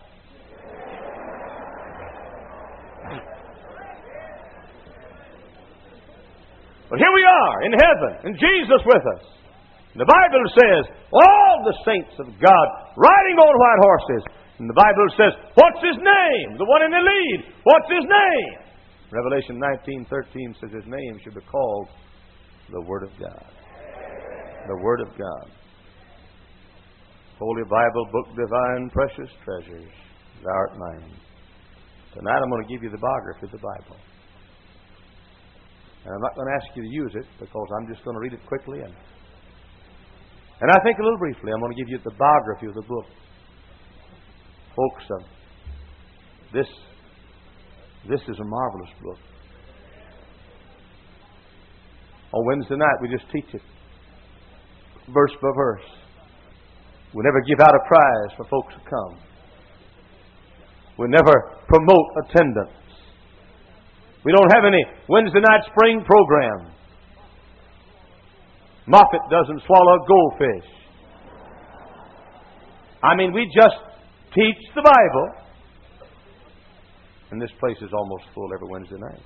But here we are in heaven, and Jesus with us. And the Bible says, all the saints of God riding on white horses. And the Bible says, what's His name? The one in the lead. What's His name? Revelation nineteen thirteen says His name should be called the Word of God. The Word of God. Holy Bible, book divine, precious treasures, thou art mine. Tonight I'm going to give you the biography of the Bible. And I'm not going to ask you to use it because I'm just going to read it quickly. And, and I think a little briefly, I'm going to give you the biography of the book. Folks, uh, this, this is a marvelous book. On Wednesday night, we just teach it, verse by verse. We never give out a prize for folks to come. We never promote attendance. We don't have any Wednesday night spring program. Moffat doesn't swallow goldfish. I mean, we just teach the Bible. And this place is almost full every Wednesday night.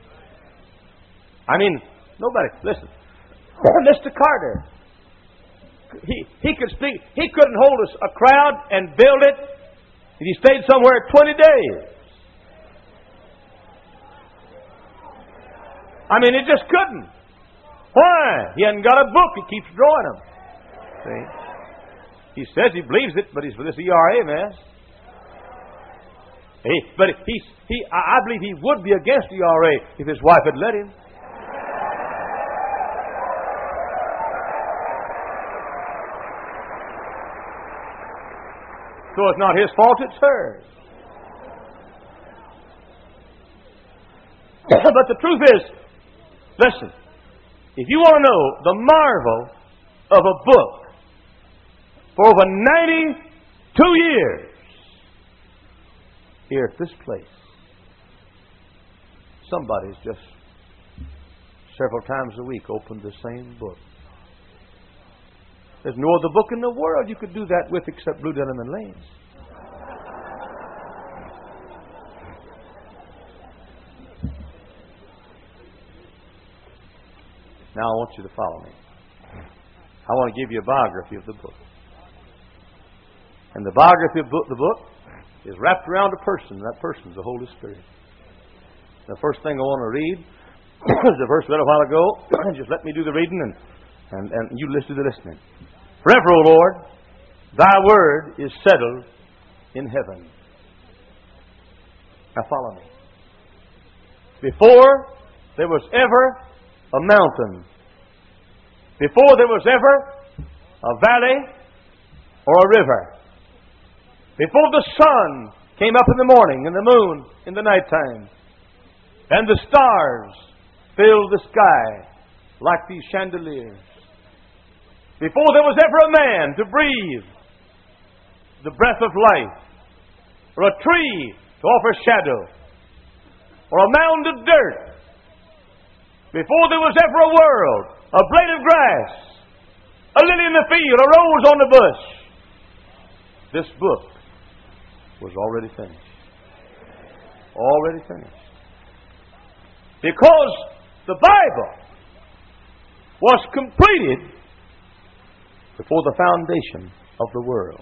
I mean, nobody, listen. Mister Carter, he, he could speak, he couldn't hold us a crowd and build it if he stayed somewhere twenty days. I mean, it just couldn't. Why? He hasn't got a book. He keeps drawing them. See? He says he believes it, but he's for this E R A mess. He, but he's, he, I believe he would be against E R A if his wife had let him. So it's not his fault, it's hers. But the truth is, listen, if you want to know the marvel of a book for over ninety-two years here at this place, somebody's just several times a week opened the same book. There's no other book in the world you could do that with except Blue Denim and Lane's. Now I want you to follow me. I want to give you a biography of the book. And the biography of the book is wrapped around a person. That person is the Holy Spirit. The first thing I want to read is the verse I read a while ago. Just let me do the reading and, and, and you listen to the listening. Forever, O Lord, thy word is settled in heaven. Now follow me. Before there was ever a mountain, before there was ever a valley or a river, before the sun came up in the morning and the moon in the nighttime, and the stars filled the sky like these chandeliers, before there was ever a man to breathe the breath of life, or a tree to offer shadow, or a mound of dirt, before there was ever a world, a blade of grass, a lily in the field, a rose on the bush, this book was already finished. Already finished. Because the Bible was completed before the foundation of the world.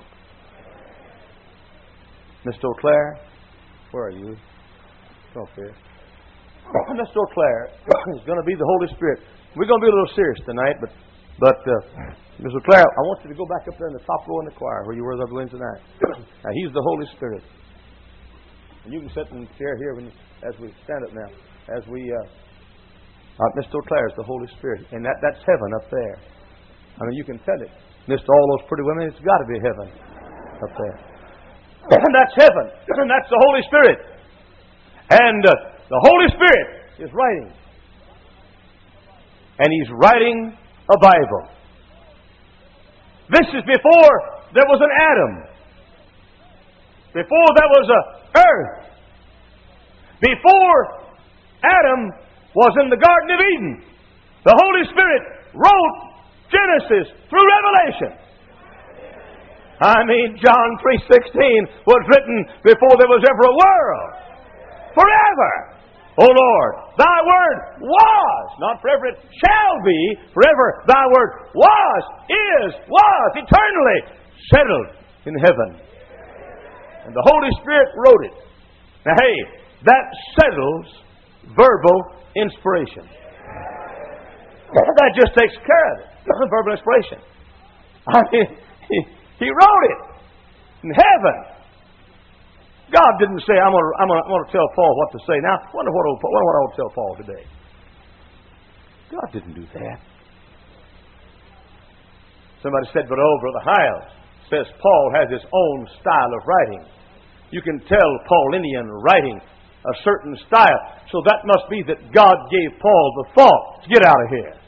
Mister Eau Claire, where are you? Come up here. Mister Eau Claire is going to be the Holy Spirit. We're going to be a little serious tonight, but but uh, Mister Eau Claire, I want you to go back up there in the top row in the choir where you were the other Wednesday night. Now, he's the Holy Spirit. And you can sit in the chair here when you, as we stand up now. As we, uh, uh, Mister Eau Claire is the Holy Spirit. And that, that's heaven up there. I mean, you can tell it. Mister all those pretty women, it's got to be heaven up there. And that's heaven. And that's the Holy Spirit. And uh, the Holy Spirit is writing. And He's writing a Bible. This is before there was an Adam. Before there was a earth. Before Adam was in the Garden of Eden. The Holy Spirit wrote Genesis through Revelation. I mean, John three sixteen was written before there was ever a world. Forever, O Lord, thy word was, not forever it shall be, forever thy word was, is, was, eternally settled in heaven. And the Holy Spirit wrote it. Now, hey, that settles verbal inspiration. That just takes care of it. Verbal inspiration. I mean, he, he wrote it in heaven. God didn't say, I'm going to I'm going to tell Paul what to say. Now, I wonder what, old, wonder what I will tell Paul today. God didn't do that. Somebody said, but oh, Brother Hiles says Paul has his own style of writing. You can tell Paulinian writing a certain style. So that must be that God gave Paul the thought to get out of here.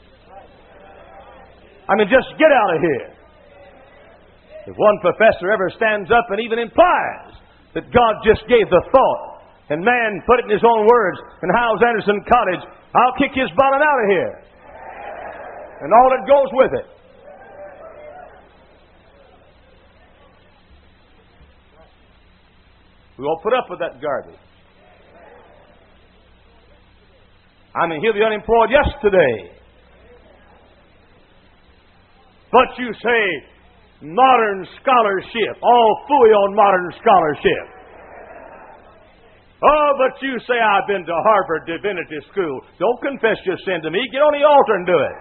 I mean, just get out of here. If one professor ever stands up and even implies that God just gave the thought and man put it in his own words in Hiles Anderson College, I'll kick his bottom out of here. And all that goes with it. We won't put up with that garbage. I mean, he'll be unemployed yesterday. But you say, modern scholarship, all phooey on modern scholarship. Oh, but you say I've been to Harvard Divinity School. Don't confess your sin to me. Get on the altar and do it.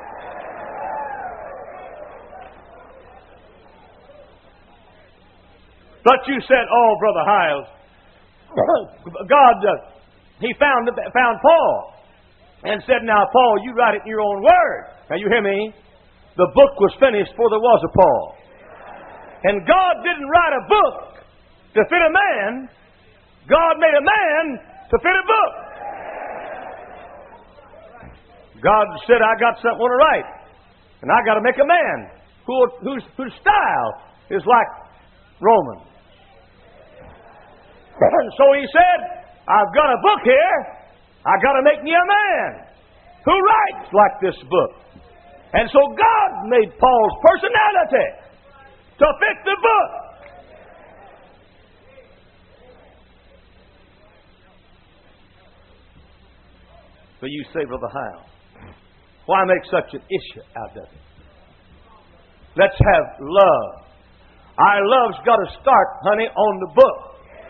But you said, oh, Brother Hiles, God, uh, He found found Paul and said, now, Paul, you write it in your own word. Now, you hear me? The book was finished before there was a Paul. And God didn't write a book to fit a man. God made a man to fit a book. God said, I got something I want to write. And I got to make a man who, whose, whose style is like Roman. And so he said, I've got a book here. I got to make me a man who writes like this book. And so God made Paul's personality to fit the book. But you say, Brother Hiles, why make such an issue out of it? Let's have love. Our love's got to start, honey, on the book.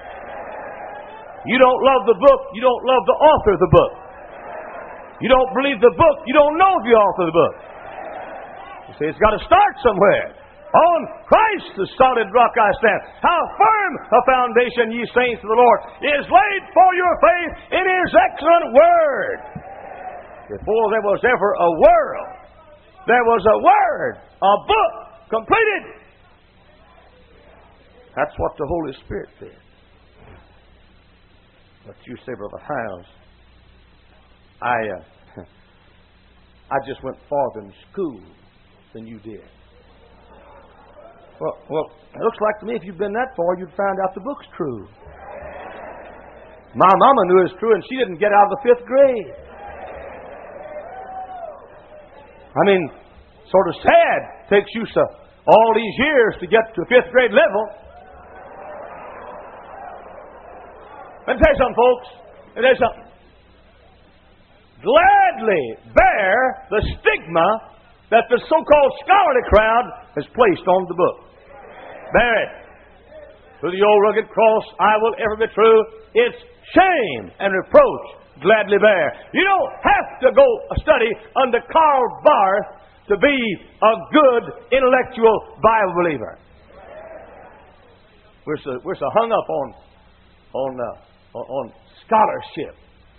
You don't love the book, you don't love the author of the book. You don't believe the book, you don't know the author of the book. You see, it's got to start somewhere. On Christ, the solid rock I stand. How firm a foundation, ye saints of the Lord, is laid for your faith in His excellent Word. Before there was ever a world, there was a Word, a book, completed. That's what the Holy Spirit did. But you say, Brother Hiles, I, uh, I just went farther in school than you did. Well, well, it looks like to me if you'd been that far, you'd find out the book's true. My mama knew it was true, and she didn't get out of the fifth grade. I mean, sort of sad. Takes you so all these years to get to fifth grade level. Let me tell you something, folks. Let me tell you something. Gladly bear the stigma that the so-called scholarly crowd has placed on the book. Bear it. To the old rugged cross I will ever be true. Its shame and reproach gladly bear. You don't have to go study under Karl Barth to be a good intellectual Bible believer. We're so, we're so hung up on on uh, on scholarship.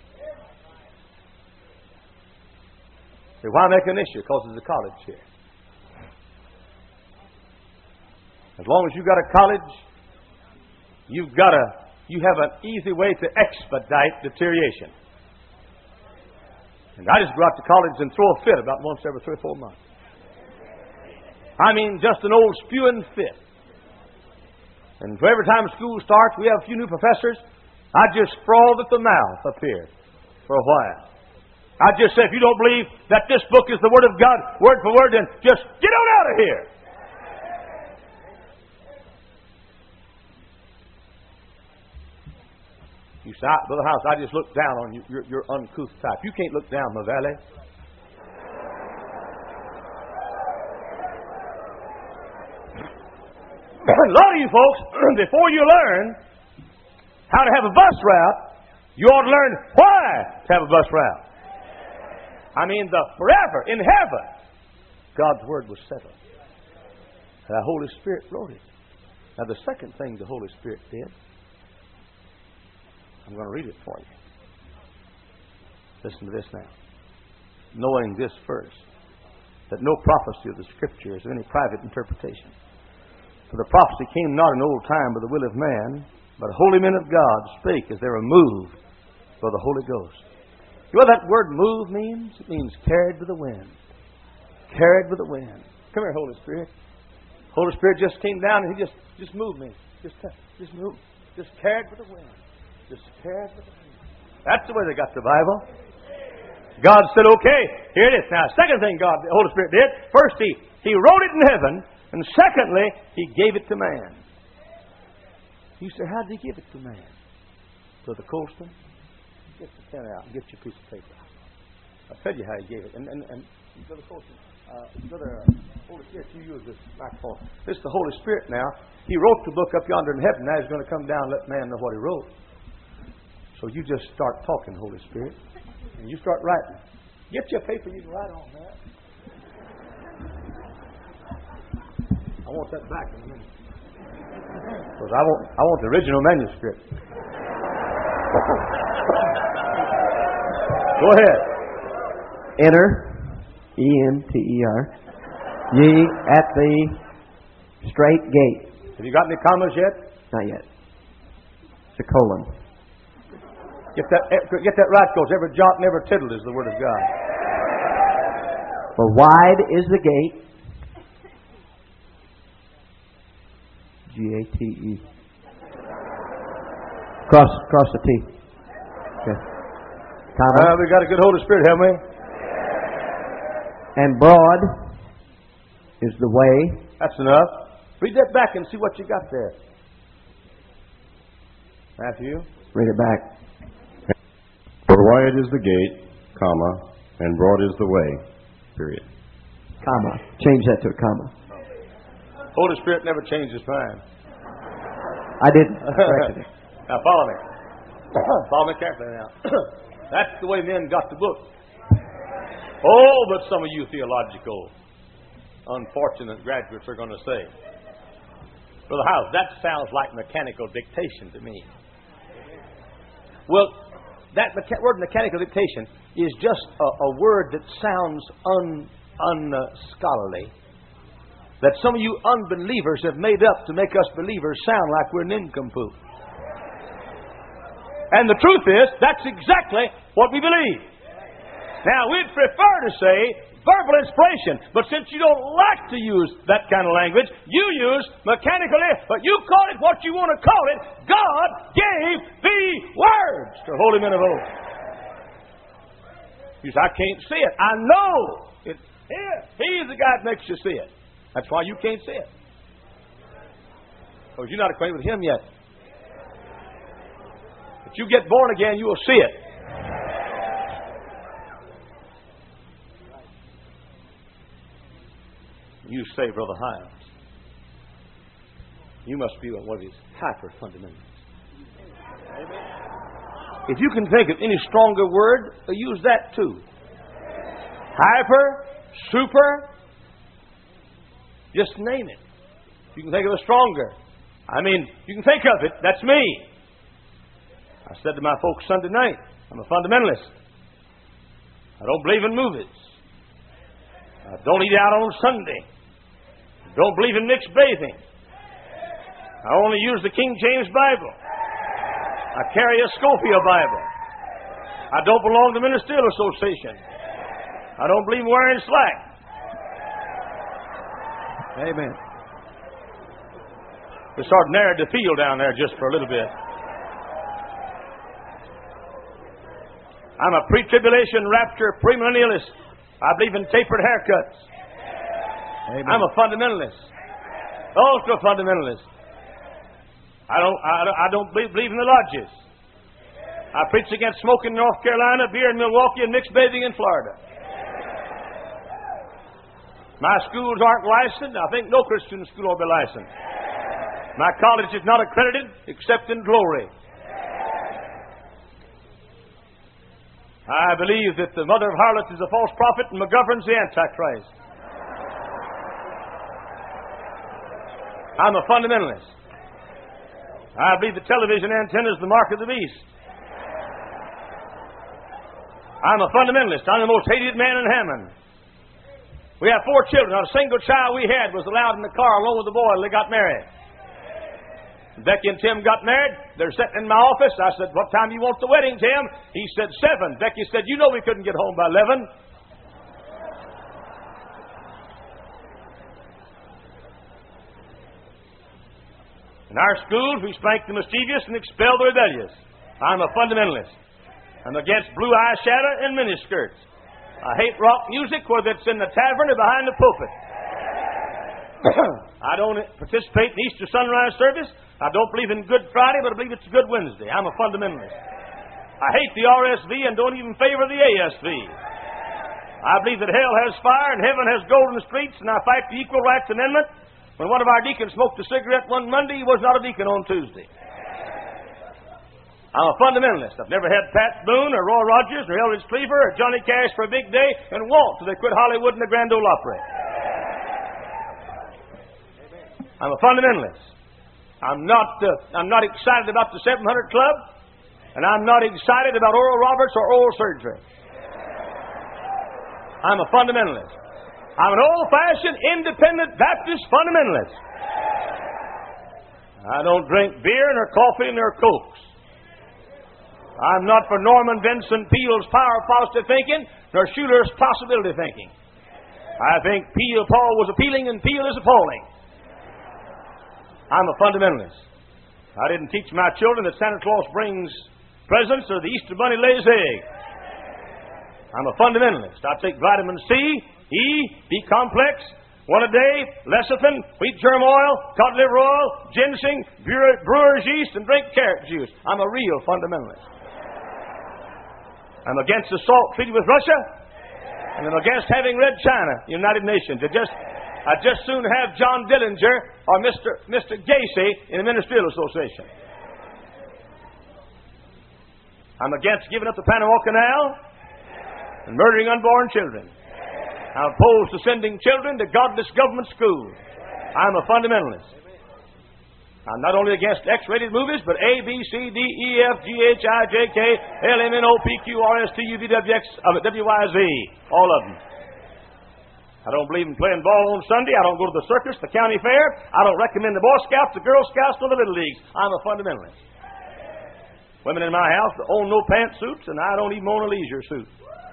See, why make an issue? Because it's a college here. As long as you've got a college, you've got a you have an easy way to expedite deterioration. And I just go out to college and throw a fit about once every three or four months. I mean, just an old spewing fit. And for every time school starts, we have a few new professors. I just sprawl at the mouth up here for a while. I just say, if you don't believe that this book is the Word of God, word for word, then just get on out of here. You say, Brother House, I just looked down on you. You're, you're uncouth type. You can't look down, my valley. A lot of you folks, before you learn how to have a bus route, you ought to learn why to have a bus route. I mean, the forever in heaven, God's Word was settled. And the Holy Spirit wrote it. Now, the second thing the Holy Spirit did, I'm going to read it for you. Listen to this now. Knowing this first, that no prophecy of the Scripture is of any private interpretation. For the prophecy came not in old time by the will of man, but holy men of God spake as they were moved by the Holy Ghost. You know what that word move means? It means carried with the wind. Carried with the wind. Come here, Holy Spirit. Holy Spirit just came down and He just, just moved me. Just, just moved. Just carried with the wind. Just carried with the wind. That's the way they got the Bible. God said, okay, here it is. Now, second thing God, the Holy Spirit did, first He, he wrote it in heaven, and secondly, He gave it to man. You say, how did He give it to man? To the coastman? Get the pen out and get your piece of paper. I'll tell you how He gave it. And, and, and Brother Coastman, uh, Brother uh, Holy Spirit, you use this microphone. This is the Holy Spirit now. He wrote the book up yonder in heaven. Now He's going to come down and let man know what He wrote. So you just start talking, Holy Spirit, and you start writing. Get your paper, you can write on that. I want that back in a minute. Because I want, I want the original manuscript. Go ahead.
Enter, E N T E R, ye at the straight gate.
Have you got any commas yet?
Not yet. It's a colon.
Get that, get that right, because every jot and every tittle is the Word of God.
For wide is the gate. G A T E. Cross, cross the T. Okay. Comma.
Well, we got a good Holy Spirit, haven't we?
And broad is the way.
That's enough. Read that back and see what you got there. Matthew?
Read it back.
For wide is the gate, comma, and broad is the way, period.
Comma. Change that to a comma.
Holy Spirit never changes mind.
I didn't. I corrected it.
Now follow me. Follow me carefully now. That's the way men got the book. Oh, but some of you theological, unfortunate graduates are going to say, Brother House, that sounds like mechanical dictation to me. Well, that mecha- word mechanical dictation is just a, a word that sounds un, unscholarly. That some of you unbelievers have made up to make us believers sound like we're nincompoop. And the truth is, that's exactly what we believe. Now, we'd prefer to say verbal inspiration, but since you don't like to use that kind of language, you use mechanical, but you call it what you want to call it. God gave the words to holy men of old. You say, I can't see it. I know it's here. He's the guy that makes you see it. That's why you can't see it. Because you're not acquainted with Him yet. But you get born again, you will see it. You say, Brother Hiles, you must be one of these hyper fundamentalists. If you can think of any stronger word, use that too. Hyper, super, just name it. You can think of a stronger. I mean, you can think of it. That's me. I said to my folks Sunday night, I'm a fundamentalist. I don't believe in movies. I don't eat out on Sunday. I don't believe in mixed bathing. I only use the King James Bible. I carry a Scofield Bible. I don't belong to the Ministerial Association. I don't believe in wearing slack.
Amen.
We sort of narrowed the field down there just for a little bit. I'm a pre-tribulation rapture premillennialist. I believe in tapered haircuts.
Amen.
I'm a fundamentalist. Ultra fundamentalist. I don't, I don't, I don't believe, believe in the lodges. I preach against smoking in North Carolina, beer in Milwaukee, and mixed bathing in Florida. My schools aren't licensed. I think no Christian school will be licensed. My college is not accredited except in glory. I believe that the mother of harlots is a false prophet and McGovern's the Antichrist. I'm a fundamentalist. I believe the television antenna is the mark of the beast. I'm a fundamentalist. I'm the most hated man in Hammond. We have four children. Not a single child we had was allowed in the car along with the boy till they got married. Becky and Tim got married. They're sitting in my office. I said, what time do you want the wedding, Tim? He said, seven. Becky said, you know we couldn't get home by eleven. In our schools, we spank the mischievous and expel the rebellious. I'm a fundamentalist. I'm against blue eyeshadow and miniskirts. I hate rock music, whether it's in the tavern or behind the pulpit. I don't participate in Easter sunrise service. I don't believe in Good Friday, but I believe it's Good Wednesday. I'm a fundamentalist. I hate the R S V and don't even favor the A S V. I believe that hell has fire and heaven has golden streets, and I fight the Equal Rights Amendment. When one of our deacons smoked a cigarette one Monday, he was not a deacon on Tuesday.
I'm a fundamentalist. I've never had Pat Boone or Roy Rogers or Eldridge Cleaver or Johnny Cash for a big day and won't till they quit Hollywood and the Grand Ole Opry. I'm a fundamentalist. I'm not, uh, I'm not excited about the seven hundred Club, and I'm not excited about Oral Roberts or oral surgery. I'm a fundamentalist. I'm an old-fashioned, independent Baptist fundamentalist. I don't drink beer, nor coffee, nor Cokes. I'm not for Norman Vincent Peale's power of positive thinking, nor Schuler's possibility thinking. I think Peale, Paul was appealing, and Peale is appalling. I'm a fundamentalist. I didn't teach my children that Santa Claus brings presents or the Easter Bunny lays eggs. I'm a fundamentalist. I take vitamin C, E, B complex, one a day, lecithin, wheat germ oil, cod liver oil, ginseng, brewer's yeast, and drink carrot juice. I'm a real fundamentalist. I'm against the SALT treaty with Russia, and I'm against having Red China, United Nations. I just, I just soon have John Dillinger or Mister Mister Gacy in the Ministerial Association. I'm against giving up the Panama Canal and murdering unborn children. I'm opposed to sending children to godless government schools. I'm a fundamentalist. I'm not only against X-rated movies, but A, B, C, D, E, F, G, H, I, J, K, L, M, N, O, P, Q, R, S, T, U, V, W, X, uh, W, Y, Z. All of them. I don't believe in playing ball on Sunday. I don't go to the circus, the county fair. I don't recommend the Boy Scouts, the Girl Scouts, or the Little Leagues. I'm a fundamentalist. Women in my house own no pantsuits, and I don't even own a leisure suit.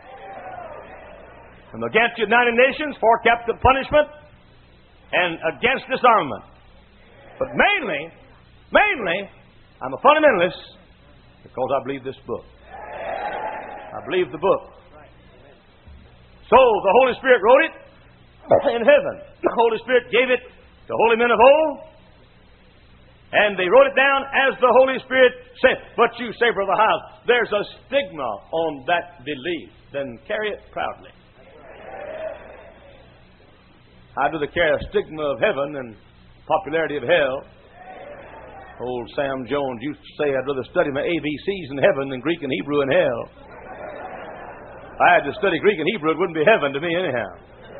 I'm against the United Nations for capital punishment and against disarmament. But mainly, mainly, I'm a fundamentalist because I believe this book. I believe the book. So the Holy Spirit wrote it in heaven. The Holy Spirit gave it to holy men of old, and they wrote it down as the Holy Spirit said. But you say, Brother Hiles, there's a stigma on that belief. Then carry it proudly. How do they carry a stigma of heaven and popularity of hell? Old Sam Jones used to say, I'd rather study my A B Cs in heaven than Greek and Hebrew in hell. If I had to study Greek and Hebrew, it wouldn't be heaven to me anyhow.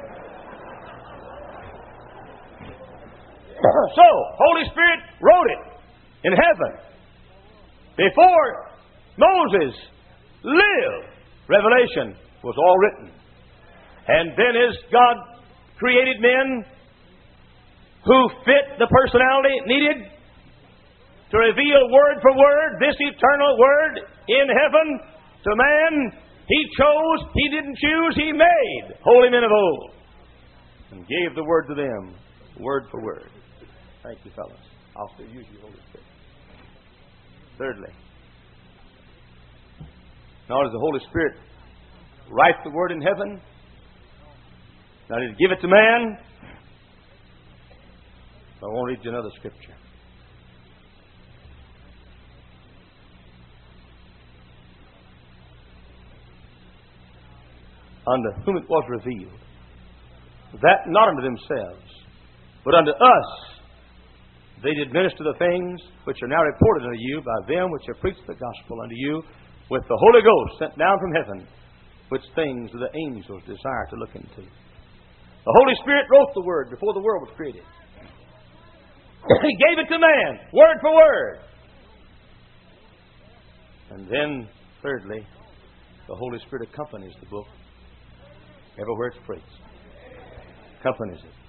So, Holy Spirit wrote it in heaven before Moses lived. Revelation was all written. And then as God created men who fit the personality needed to reveal word for word this eternal word in heaven to man, He chose, He didn't choose, He made holy men of old and gave the word to them, word for word. Thank you, fellas. I'll still use you, Holy Spirit. Thirdly, now does the Holy Spirit write the word in heaven? Now did He give it to man? I won't read you another scripture. Unto whom it was revealed, that not unto themselves, but unto us they did minister the things which are now reported unto you by them which have preached the gospel unto you with the Holy Ghost sent down from heaven, which things the angels desire to look into. The Holy Spirit wrote the word before the world was created. He gave it to man, word for word. And then, thirdly, the Holy Spirit accompanies the book everywhere it's preached. Accompanies it.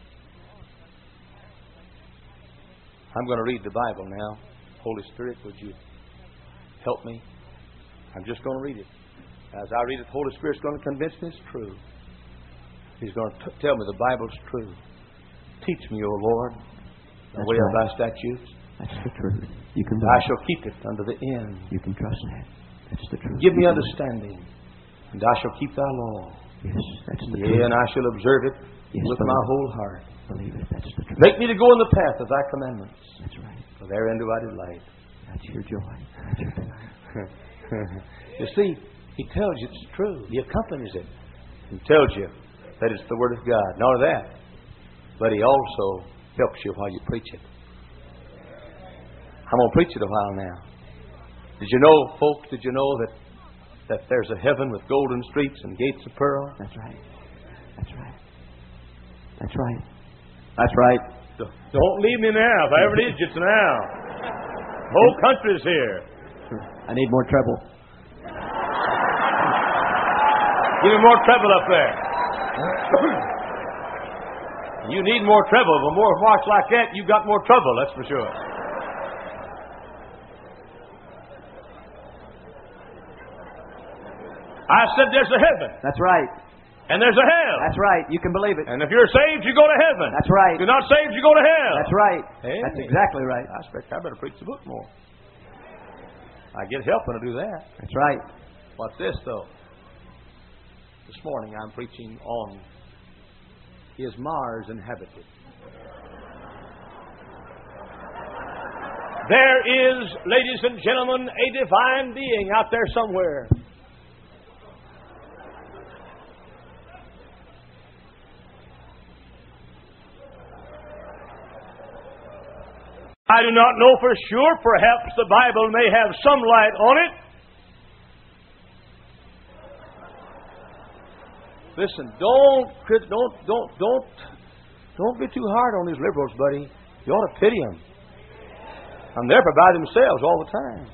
I'm going to read the Bible now. Holy Spirit, would you help me? I'm just going to read it. As I read it, the Holy Spirit's going to convince me it's true. He's going to t- tell me the Bible's true. Teach me, O Lord, the way of thy statutes.
That's the truth. You can
I shall keep it unto the end.
You can trust that. That's the truth.
Give me understanding, and I shall keep thy law.
Yes, that's the
Yea,
truth.
and I shall observe it
yes,
with
believe
my
it.
whole heart.
Believe it. That's the truth.
Make me to go in the path of thy commandments.
That's right.
For therein do I delight.
That's your joy. That's your delight.
You see, He tells you it's true. He accompanies it. He tells you that it's the Word of God. Not only that, but He also helps you while you preach it. I'm going to preach it a while now. Did you know, folks, did you know that, that there's a heaven with golden streets and gates of pearl?
That's right. That's right. That's right. That's right.
Don't leave me now. If I ever need you, it's now. The whole country's here.
I need more treble.
Give me more treble up there. You need more treble, but more marks like that, you got more trouble, that's for sure. I said there's a heaven.
That's right.
And there's a hell.
That's right. You can believe it.
And if you're saved, you go to heaven.
That's right.
If you're not saved, you go to hell.
That's right.
Hey.
That's exactly right.
I expect I better preach the book more. I get help when I do that.
That's right.
What's this, though? This morning I'm preaching on Is Mars Inhabited? There is, ladies and gentlemen, a divine being out there somewhere. I do not know for sure. Perhaps the Bible may have some light on it. Listen, don't, don't, don't, don't, don't be too hard on these liberals, buddy. You ought to pity them. And they're by themselves all the time.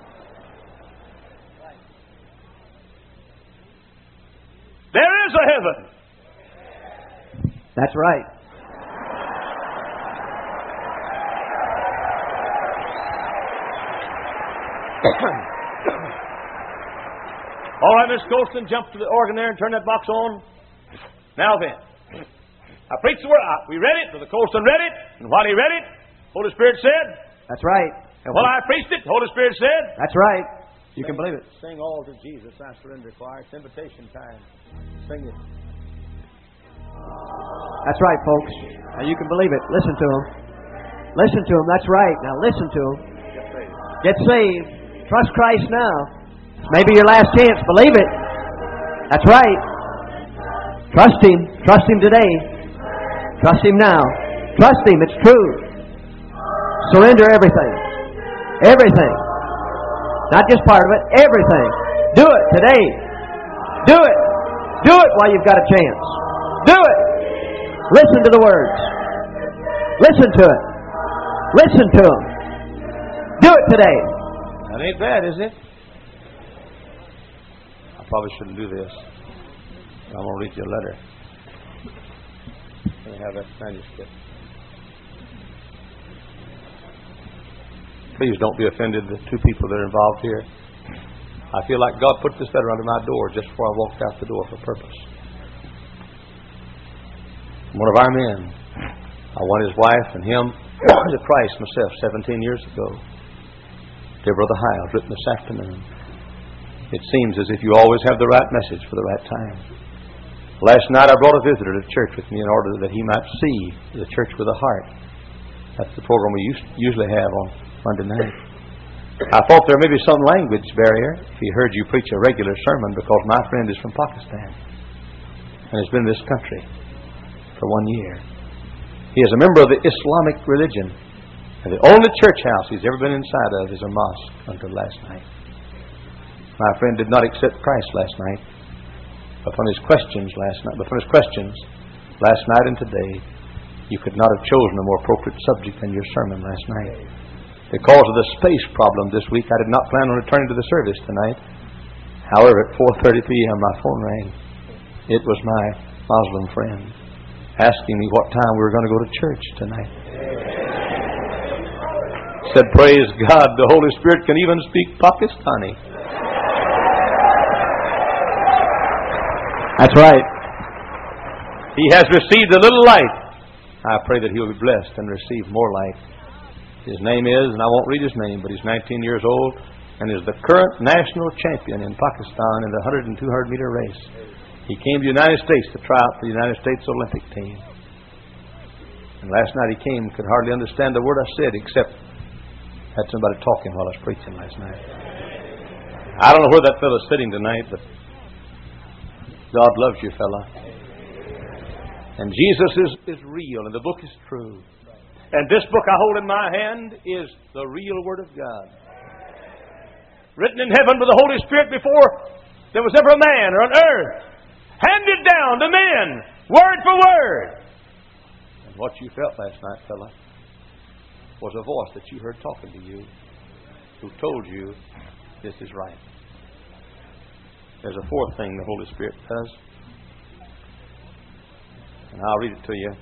There is a heaven.
That's right.
All right, Miss Golston, jump to the organ there and turn that box on. Now then, I preached the word. We read it, Brother Colston read it, and while he read it, Holy Spirit said.
That's right.
And while I preached it, Holy Spirit said.
That's right. You can believe it.
Sing all to Jesus, I surrender, choir. It's invitation time. Sing it.
That's right, folks. Now you can believe it. Listen to him. Listen to him. That's right. Now listen to him.
Get saved.
Get saved. Trust Christ now. Maybe your last chance. Believe it. That's right. Trust Him. Trust Him today. Trust Him now. Trust Him. It's true. Surrender everything. Everything. Not just part of it. Everything. Do it today. Do it. Do it while you've got a chance. Do it. Listen to the words. Listen to it. Listen to them. Do it today.
That ain't bad, is it? I probably shouldn't do this. I'm going to read you a letter. Let me have that manuscript. Please don't be offended, the two people that are involved here. I feel like God put this letter under my door just before I walked out the door for a purpose. One of our men, I won his wife and him to Christ myself seventeen years ago. Dear Brother Hiles, written this afternoon. It seems as if you always have the right message for the right time. Last night I brought a visitor to church with me in order that he might see the church with a heart. That's the program we usually have on Monday night. I thought there may be some language barrier if he heard you preach a regular sermon, because my friend is from Pakistan and has been in this country for one year. He is a member of the Islamic religion, and the only church house he's ever been inside of is a mosque until last night. My friend did not accept Christ last night, but from his questions last night, but from his questions last night and today, you could not have chosen a more appropriate subject than your sermon last night. Because of the space problem this week, I did not plan on returning to the service tonight. However, at four thirty p.m. my phone rang. It was my Muslim friend asking me what time we were going to go to church tonight. Said, praise God, the Holy Spirit can even speak Pakistani.
That's right.
He has received a little light. I pray that he will be blessed and receive more light. His name is, and I won't read his name, but he's nineteen years old and is the current national champion in Pakistan in the one hundred and two hundred meter race. He came to the United States to try out for the United States Olympic team. And last night he came, could hardly understand the word I said, except had somebody talking while I was preaching last night. I don't know where that fellow's sitting tonight, but God loves you, fella. And Jesus is, is real, and the book is true. And this book I hold in my hand is the real Word of God. written in heaven by the Holy Spirit before there was ever a man or an earth, handed down to men, word for word. And what you felt last night, fella, was a voice that you heard talking to you, who told you this is right. There's a fourth thing the Holy Spirit does, and I'll read it to you.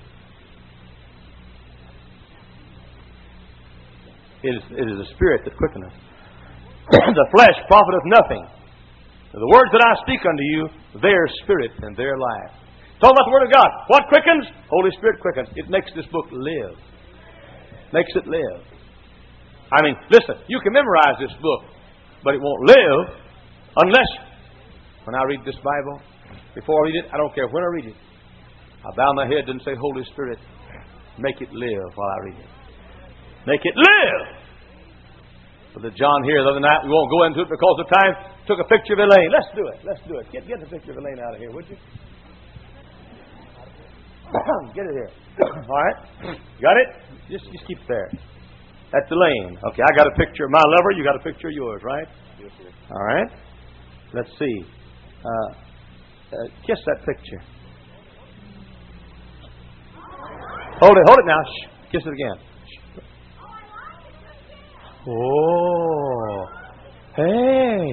It is, it is a spirit that quickeneth. The flesh profiteth nothing. The words that I speak unto you, their spirit and their life. Talk about the Word of God. What quickens? Holy Spirit quickens. It makes this book live. Makes it live. I mean, listen, you can memorize this book, but it won't live unless, when I read this Bible, before I read it, I don't care when I read it, I bow my head and say, Holy Spirit, make it live while I read it. Make it live. But the John here the other night, we won't go into it because of time, took a picture of Elaine. Let's do it. Let's do it. Get, get the picture of Elaine out of here, would you? Get it here. All right? Got it? Just, just keep it there. That's Elaine. Okay, I got a picture of my lover. You got a picture of yours, right? Yes, sir. All right. Let's see. Uh, uh, kiss that picture. Hold it. Hold it now. Shh. Kiss it again. Oh, hey,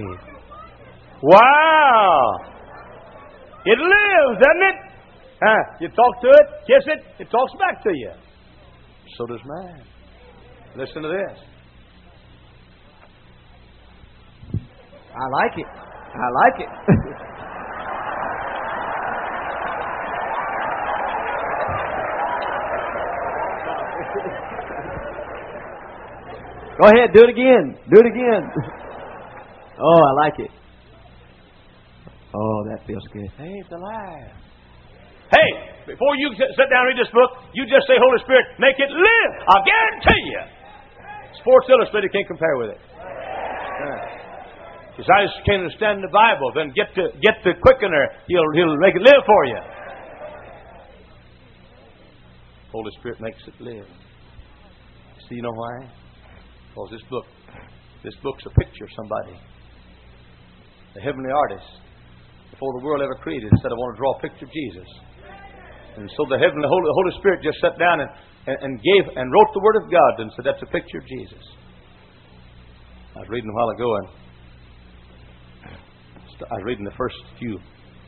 wow, it lives, doesn't it? Huh? You talk to it, kiss it, it talks back to you. So does man. Listen to this.
I like it. I like it. Go ahead, do it again. Do it again. Oh, I like it. Oh, that feels good.
Hey, it's alive. Hey, before you sit down and read this book, you just say, Holy Spirit, make it live. I'll guarantee you. Sports Illustrated can't compare with it. Because I just can't understand the Bible. Then get the, get the quickener. He'll, he'll make it live for you. Holy Spirit makes it live. See, you know why? Because this book, this book's a picture of somebody. The heavenly artist, before the world ever created, said, I want to draw a picture of Jesus. And so the heavenly Holy, the Holy Spirit just sat down and, and, and gave and wrote the Word of God and said, that's a picture of Jesus. I was reading a while ago, and I was reading the first few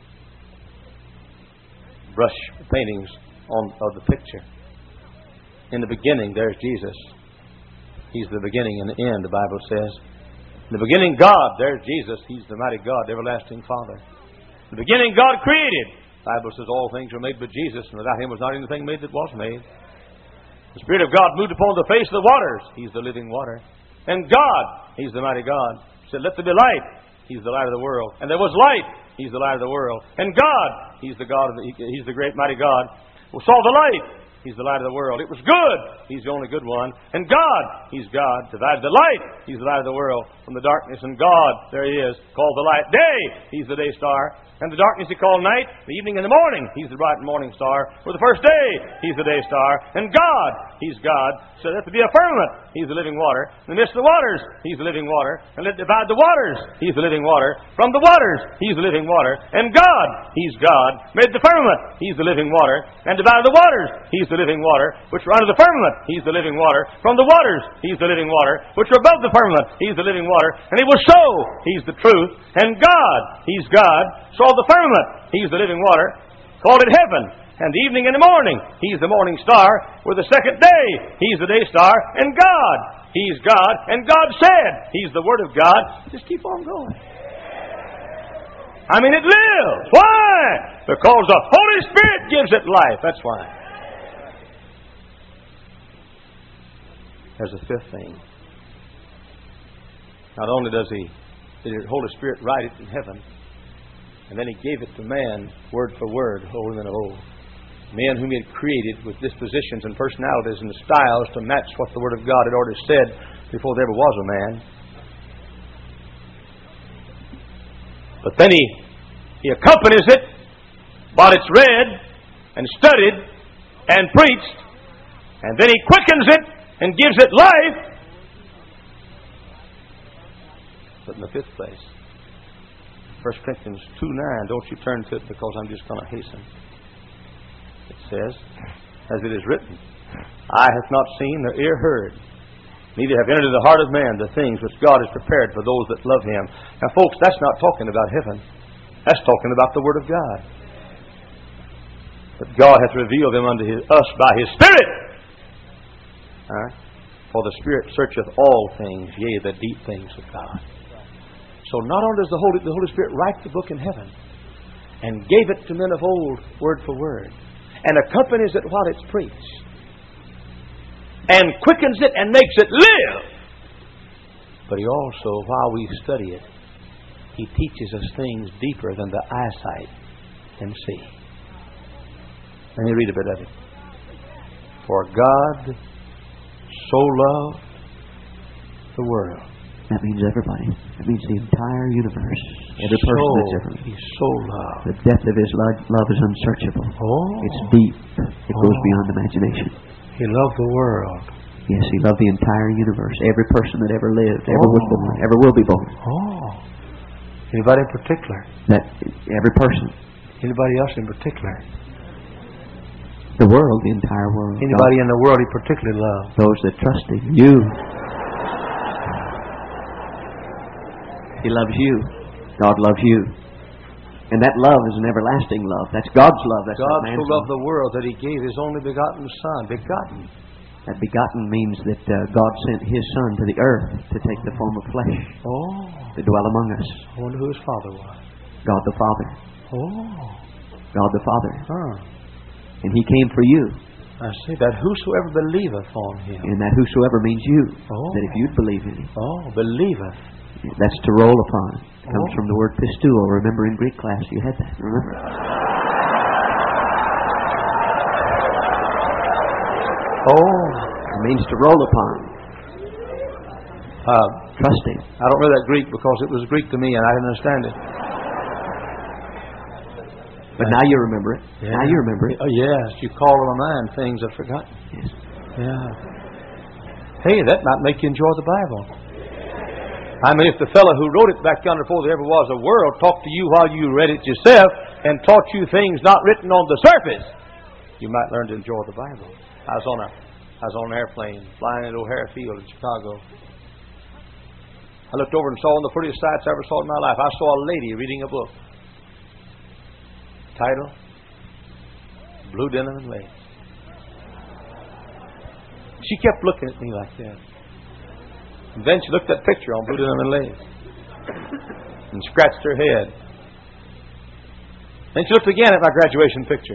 brush paintings on of the picture. In the beginning, there's Jesus. He's the beginning and the end, the Bible says. In the beginning, God, there's Jesus. He's the mighty God, the everlasting Father. In the beginning, God created. The Bible says all things were made by Jesus, and without Him was not anything made that was made. The Spirit of God moved upon the face of the waters. He's the living water. And God, He's the mighty God, said, let there be light. He's the light of the world. And there was light. He's the light of the world. And God, He's the God of the, He's the great mighty God, who saw the light. He's the light of the world. It was good. He's the only good one. And God, He's God. Divided the light. He's the light of the world from the darkness. And God, there He is, called the light day. He's the day star. And the darkness He called night. The evening and the morning, He's the bright morning star. For the first day, He's the day star. And God, He's God. So let there be a firmament. He's the living water. In the midst of the waters, He's the living water. And let divide the waters. He's the living water. From the waters, He's the living water. And God, He's God, made the firmament. He's the living water. And divided the waters. He's the living water, which were under the firmament. He's the living water. From the waters, He's the living water, which were above the firmament. He's the living water. And it was so. He's the truth. And God, He's God, saw the firmament. He's the living water. Called it heaven. And the evening and the morning, He's the morning star. With the second day, He's the day star. And God, He's God. And God said, He's the Word of God. Just keep on going. I mean, it lives. Why? Because the Holy Spirit gives it life. That's why. There's a fifth thing. Not only does He, did the Holy Spirit write it in heaven, and then He gave it to man, word for word, old and old. Men whom He had created with dispositions and personalities and styles to match what the Word of God had already said before there ever was a man. But then He, he accompanies it while it's read and studied and preached, and then He quickens it and gives it life. But in the fifth place, First Corinthians two nine, don't you turn to it because I'm just going to hasten. It says, as it is written, eye hath not seen, nor ear heard, neither have entered into the heart of man the things which God has prepared for those that love Him. Now, folks, that's not talking about heaven. That's talking about the Word of God. But God hath revealed them unto his, us by His Spirit. All right? For the Spirit searcheth all things, yea, the deep things of God. So not only does the Holy, the Holy Spirit write the book in heaven and gave it to men of old word for word, and accompanies it while it's preached, and quickens it and makes it live, but He also, while we study it, He teaches us things deeper than the eyesight can see. Let me read a bit of it. For God so loved the world.
That means everybody. That means the entire universe. Every person
so,
that's ever.
He so loved.
The depth of His love, love is unsearchable.
Oh.
It's deep. It
oh.
goes beyond imagination.
He loved the world.
Yes, He loved the entire universe. Every person that ever lived, ever
oh.
was born, ever will be born.
Oh. Anybody in particular?
That every person.
Anybody else in particular?
The world, the entire world.
Anybody God, in the world He particularly loved?
Those that trust Him. You. He loves you. God loves you. And that love is an everlasting love. That's God's love. That's
God
not man's
so loved
love.
the world that He gave His only begotten Son. Begotten.
That begotten means that uh, God sent His Son to the earth to take the form of flesh.
Oh.
To dwell among us.
I wonder who His Father was.
God the Father.
Oh.
God the Father.
Huh.
And He came for you.
I see. That whosoever believeth on Him.
And that whosoever means you.
Oh.
That if you'd believe in Him.
Oh, believeth.
That's to roll upon. It comes
oh.
from the word pistuo. Remember in Greek class you had that. Remember?
Oh.
It means to roll upon.
Uh,
Trusting.
I don't know that Greek because it was Greek to me and I didn't understand it.
But now you remember it.
Yeah.
Now you remember it.
Oh, yes. You call to mind things I've forgotten.
Yes.
Yeah. Hey, that might make you enjoy the Bible. I mean, if the fellow who wrote it back yonder before there ever was a world talked to you while you read it yourself and taught you things not written on the surface, you might learn to enjoy the Bible. I was on a, I was on an airplane flying at O'Hare Field in Chicago. I looked over and saw one of the prettiest sights I ever saw in my life. I saw a lady reading a book. Title, Blue Denim and Lace. She kept looking at me like that. And then she looked at that picture on Blue Denim and Lace and scratched her head. Then she looked again at my graduation picture.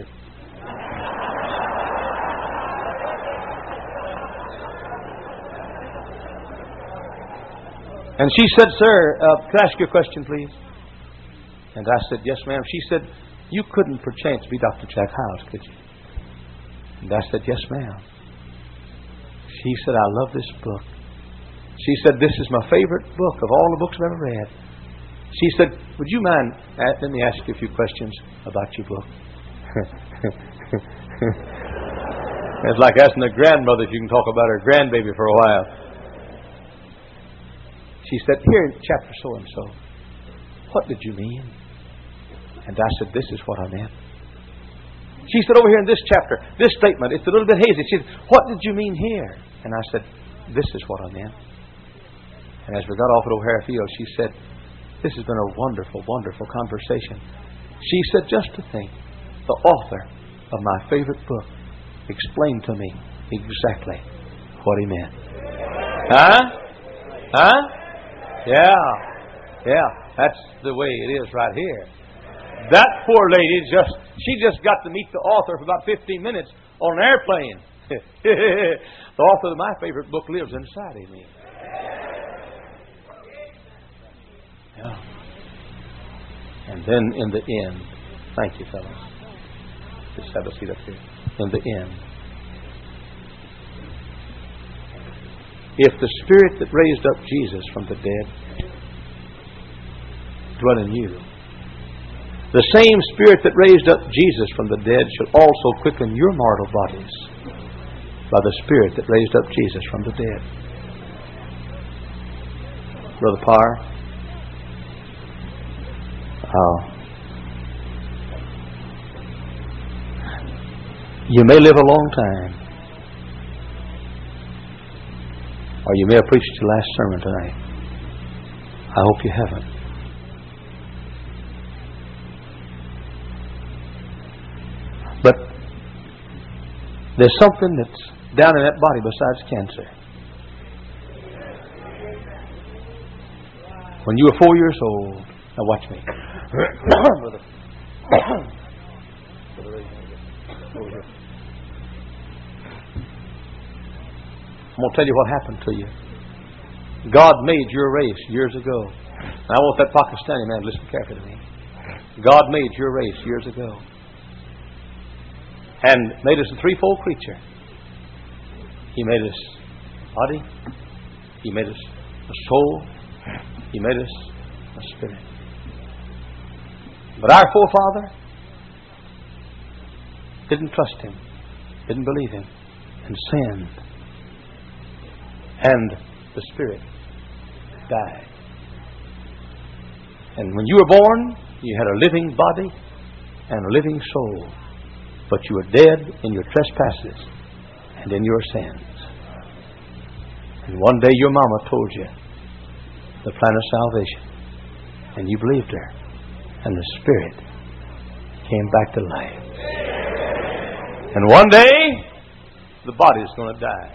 And she said, "Sir, uh, can I ask you a question, please?" And I said, "Yes, ma'am." She said, "You couldn't perchance be Doctor Jack Hyles, could you?" And I said, "Yes, ma'am." She said, "I love this book." She said, "This is my favorite book of all the books I've ever read." She said, "Would you mind, uh, let me ask you a few questions about your book?" It's like asking a grandmother if you can talk about her grandbaby for a while. She said, "Here in chapter so-and-so, what did you mean?" And I said, "This is what I meant." She said, "Over here in this chapter, this statement, it's a little bit hazy." She said, "What did you mean here?" And I said, "This is what I meant." And as we got off at O'Hare Field, she said, "This has been a wonderful, wonderful conversation." She said, "Just to think, the author of my favorite book explained to me exactly what he meant." Huh? Huh? Yeah. Yeah. That's the way it is right here. That poor lady just, she just got to meet the author for about fifteen minutes on an airplane. The author of my favorite book lives inside of me. Yeah. And then in the end, thank you, fellas. Just have a seat up here. In the end, if the Spirit that raised up Jesus from the dead dwell in you, the same Spirit that raised up Jesus from the dead shall also quicken your mortal bodies by the Spirit that raised up Jesus from the dead. Brother Parr,
Uh, you may live a long time, or you may have preached your last sermon tonight. I hope you haven't. But there's something that's down in that body besides cancer. When you were four years old, now watch me. Brother. Brother, over here. I'm going to tell you what happened to you. God made your race years ago. And I want that Pakistani man to listen carefully to me. God made your race years ago. And made us a threefold creature. He made us a body. He made us a soul. He made us a spirit. But our forefather didn't trust Him, didn't believe Him, and sinned. And the spirit died. And when you were born, you had a living body and a living soul. But you were dead in your trespasses and in your sins. And one day your mama told you the plan of salvation. And you believed her. And the Spirit came back to life. And one day, the body is going to die.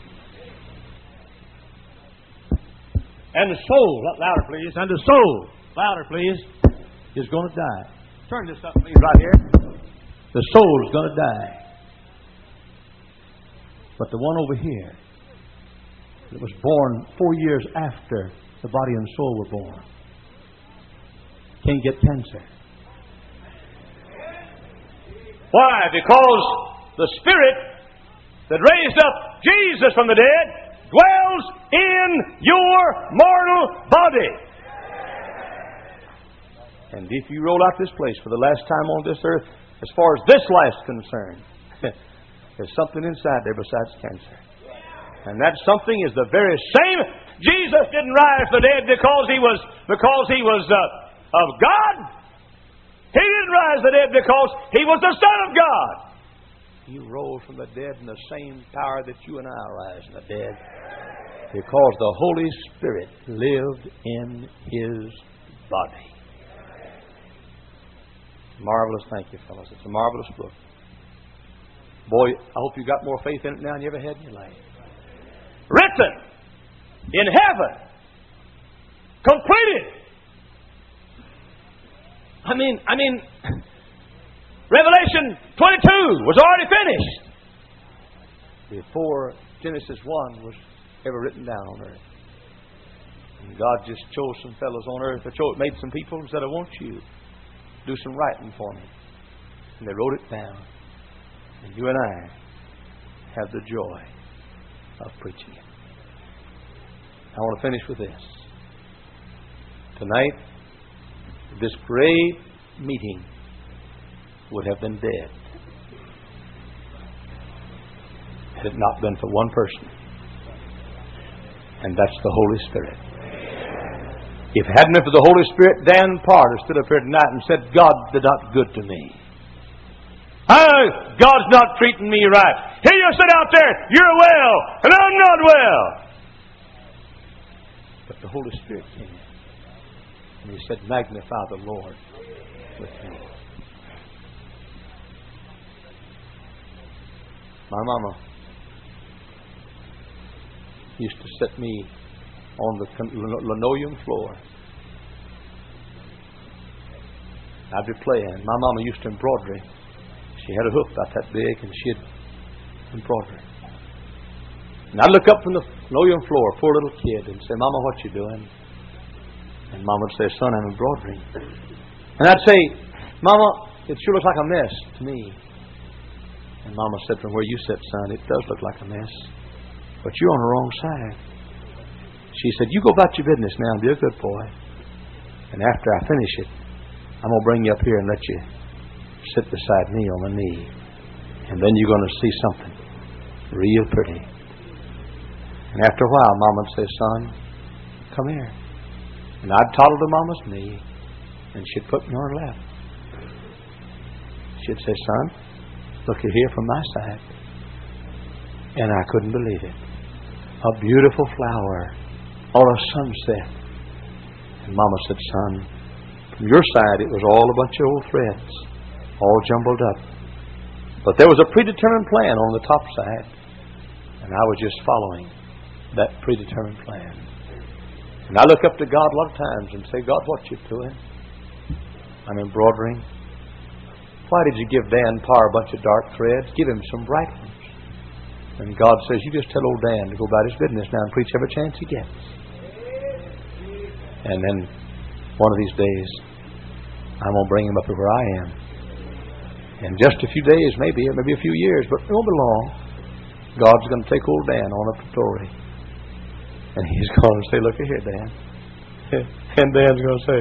And the soul, louder please, and the soul, louder please, is going to die. Turn this up please right here. The soul is going to die. But the one over here that was born four years after the body and soul were born can't get cancer.
Why? Because the Spirit that raised up Jesus from the dead dwells in your mortal body. And if you roll out this place for the last time on this earth, as far as this life's concerned, there's something inside there besides cancer. And that something is the very same. Jesus didn't rise from the dead because he was because he was uh, of God. He didn't rise from the dead because he was the Son of God. He rose from the dead in the same power that you and I rise from the dead, because the Holy Spirit lived in His body. Marvelous. Thank you, fellas. It's a marvelous book. Boy, I hope you got more faith in it now than you ever had in your life. Written in heaven. Completed. I mean, I mean, Revelation twenty-two was already finished before Genesis one was ever written down on earth. And God just chose some fellows on earth, or chose, made some people and said, I want you do some writing for me. And they wrote it down. And you and I have the joy of preaching it. I want to finish with this. Tonight, this great meeting would have been dead had it not been for one person. And that's the Holy Spirit. If it hadn't been for the Holy Spirit, Dan Parter stood up here tonight and said, God did not good to me. Oh, God's not treating me right. Here you sit out there, you're well, and I'm not well. But the Holy Spirit came in. And He said, magnify the Lord with me. My mama used to set me on the linoleum floor. I'd be playing. My mama used to embroidery. She had a hook about that big, and she'd embroider. And I'd look up from the linoleum floor, poor little kid, and say, Mama, what you doing? And Mama would say, son, I'm embroidering. And I'd say, Mama, it sure looks like a mess to me. And Mama said, from where you sit, son, it does look like a mess. But you're on the wrong side. She said, you go about your business now and be a good boy. And after I finish it, I'm going to bring you up here and let you sit beside me on the knee. And then you're going to see something real pretty. And after a while, Mama would say, son, come here. And I'd toddle to Mama's knee.
And she'd put me on her lap. She'd say, son, look here from my side. And I couldn't believe it. A beautiful flower or a sunset. And Mama said, son, from your side it was all a bunch of old threads, all jumbled up. But there was a predetermined plan on the top side. And I was just following that predetermined plan. And I look up to God a lot of times and say, God, what you doing? I'm embroidering. Why did you give Dan Parr a bunch of dark threads? Give him some bright ones. And God says, you just tell old Dan to go about his business now and preach every chance he gets. And then one of these days, I'm going to bring him up to where I am. In just a few days, maybe, maybe a few years, but it won't be long. God's going to take old Dan on up to Tory. And he's going to say, look here, Dan. And Dan's going to say,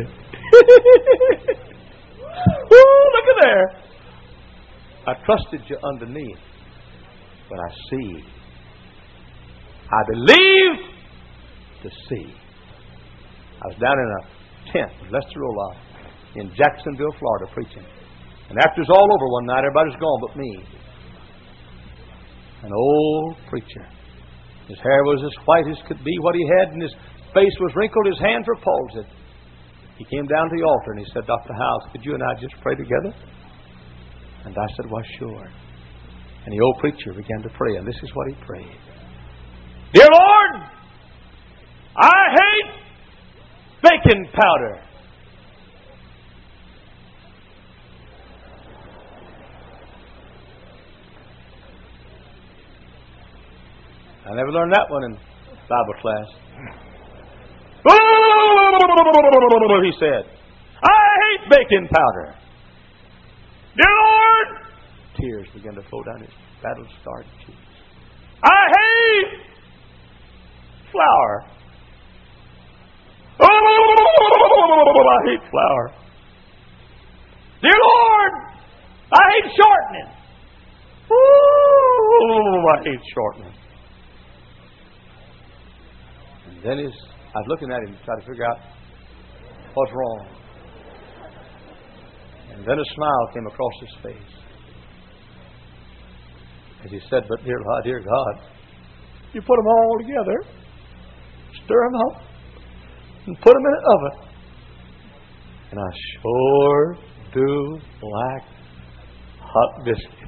oh, look at there. I trusted you underneath, but I see. I believe to see. I was down in a tent with Lester Roloff in Jacksonville, Florida, preaching. And after it was all over one night, everybody's gone but me. An old preacher. His hair was as white as could be, what he had, and his face was wrinkled, his hands were palsied. He came down to the altar and he said, Doctor Howes, could you and I just pray together? And I said, why, sure. And the old preacher began to pray, and this is what he prayed. Dear Lord, I hate baking powder. I never learned that one in Bible class. He said, I hate baking powder. Dear Lord, tears began to flow down his battle-scarred cheeks. I hate flour. I hate flour. Dear Lord, I hate shortening. Ooh, I hate shortening. And then his, I was looking at him to try to figure out what's wrong. And then a smile came across his face. As he said, but dear God, dear God, you put them all together, stir them up, and put them in an oven. And I sure do like hot biscuits.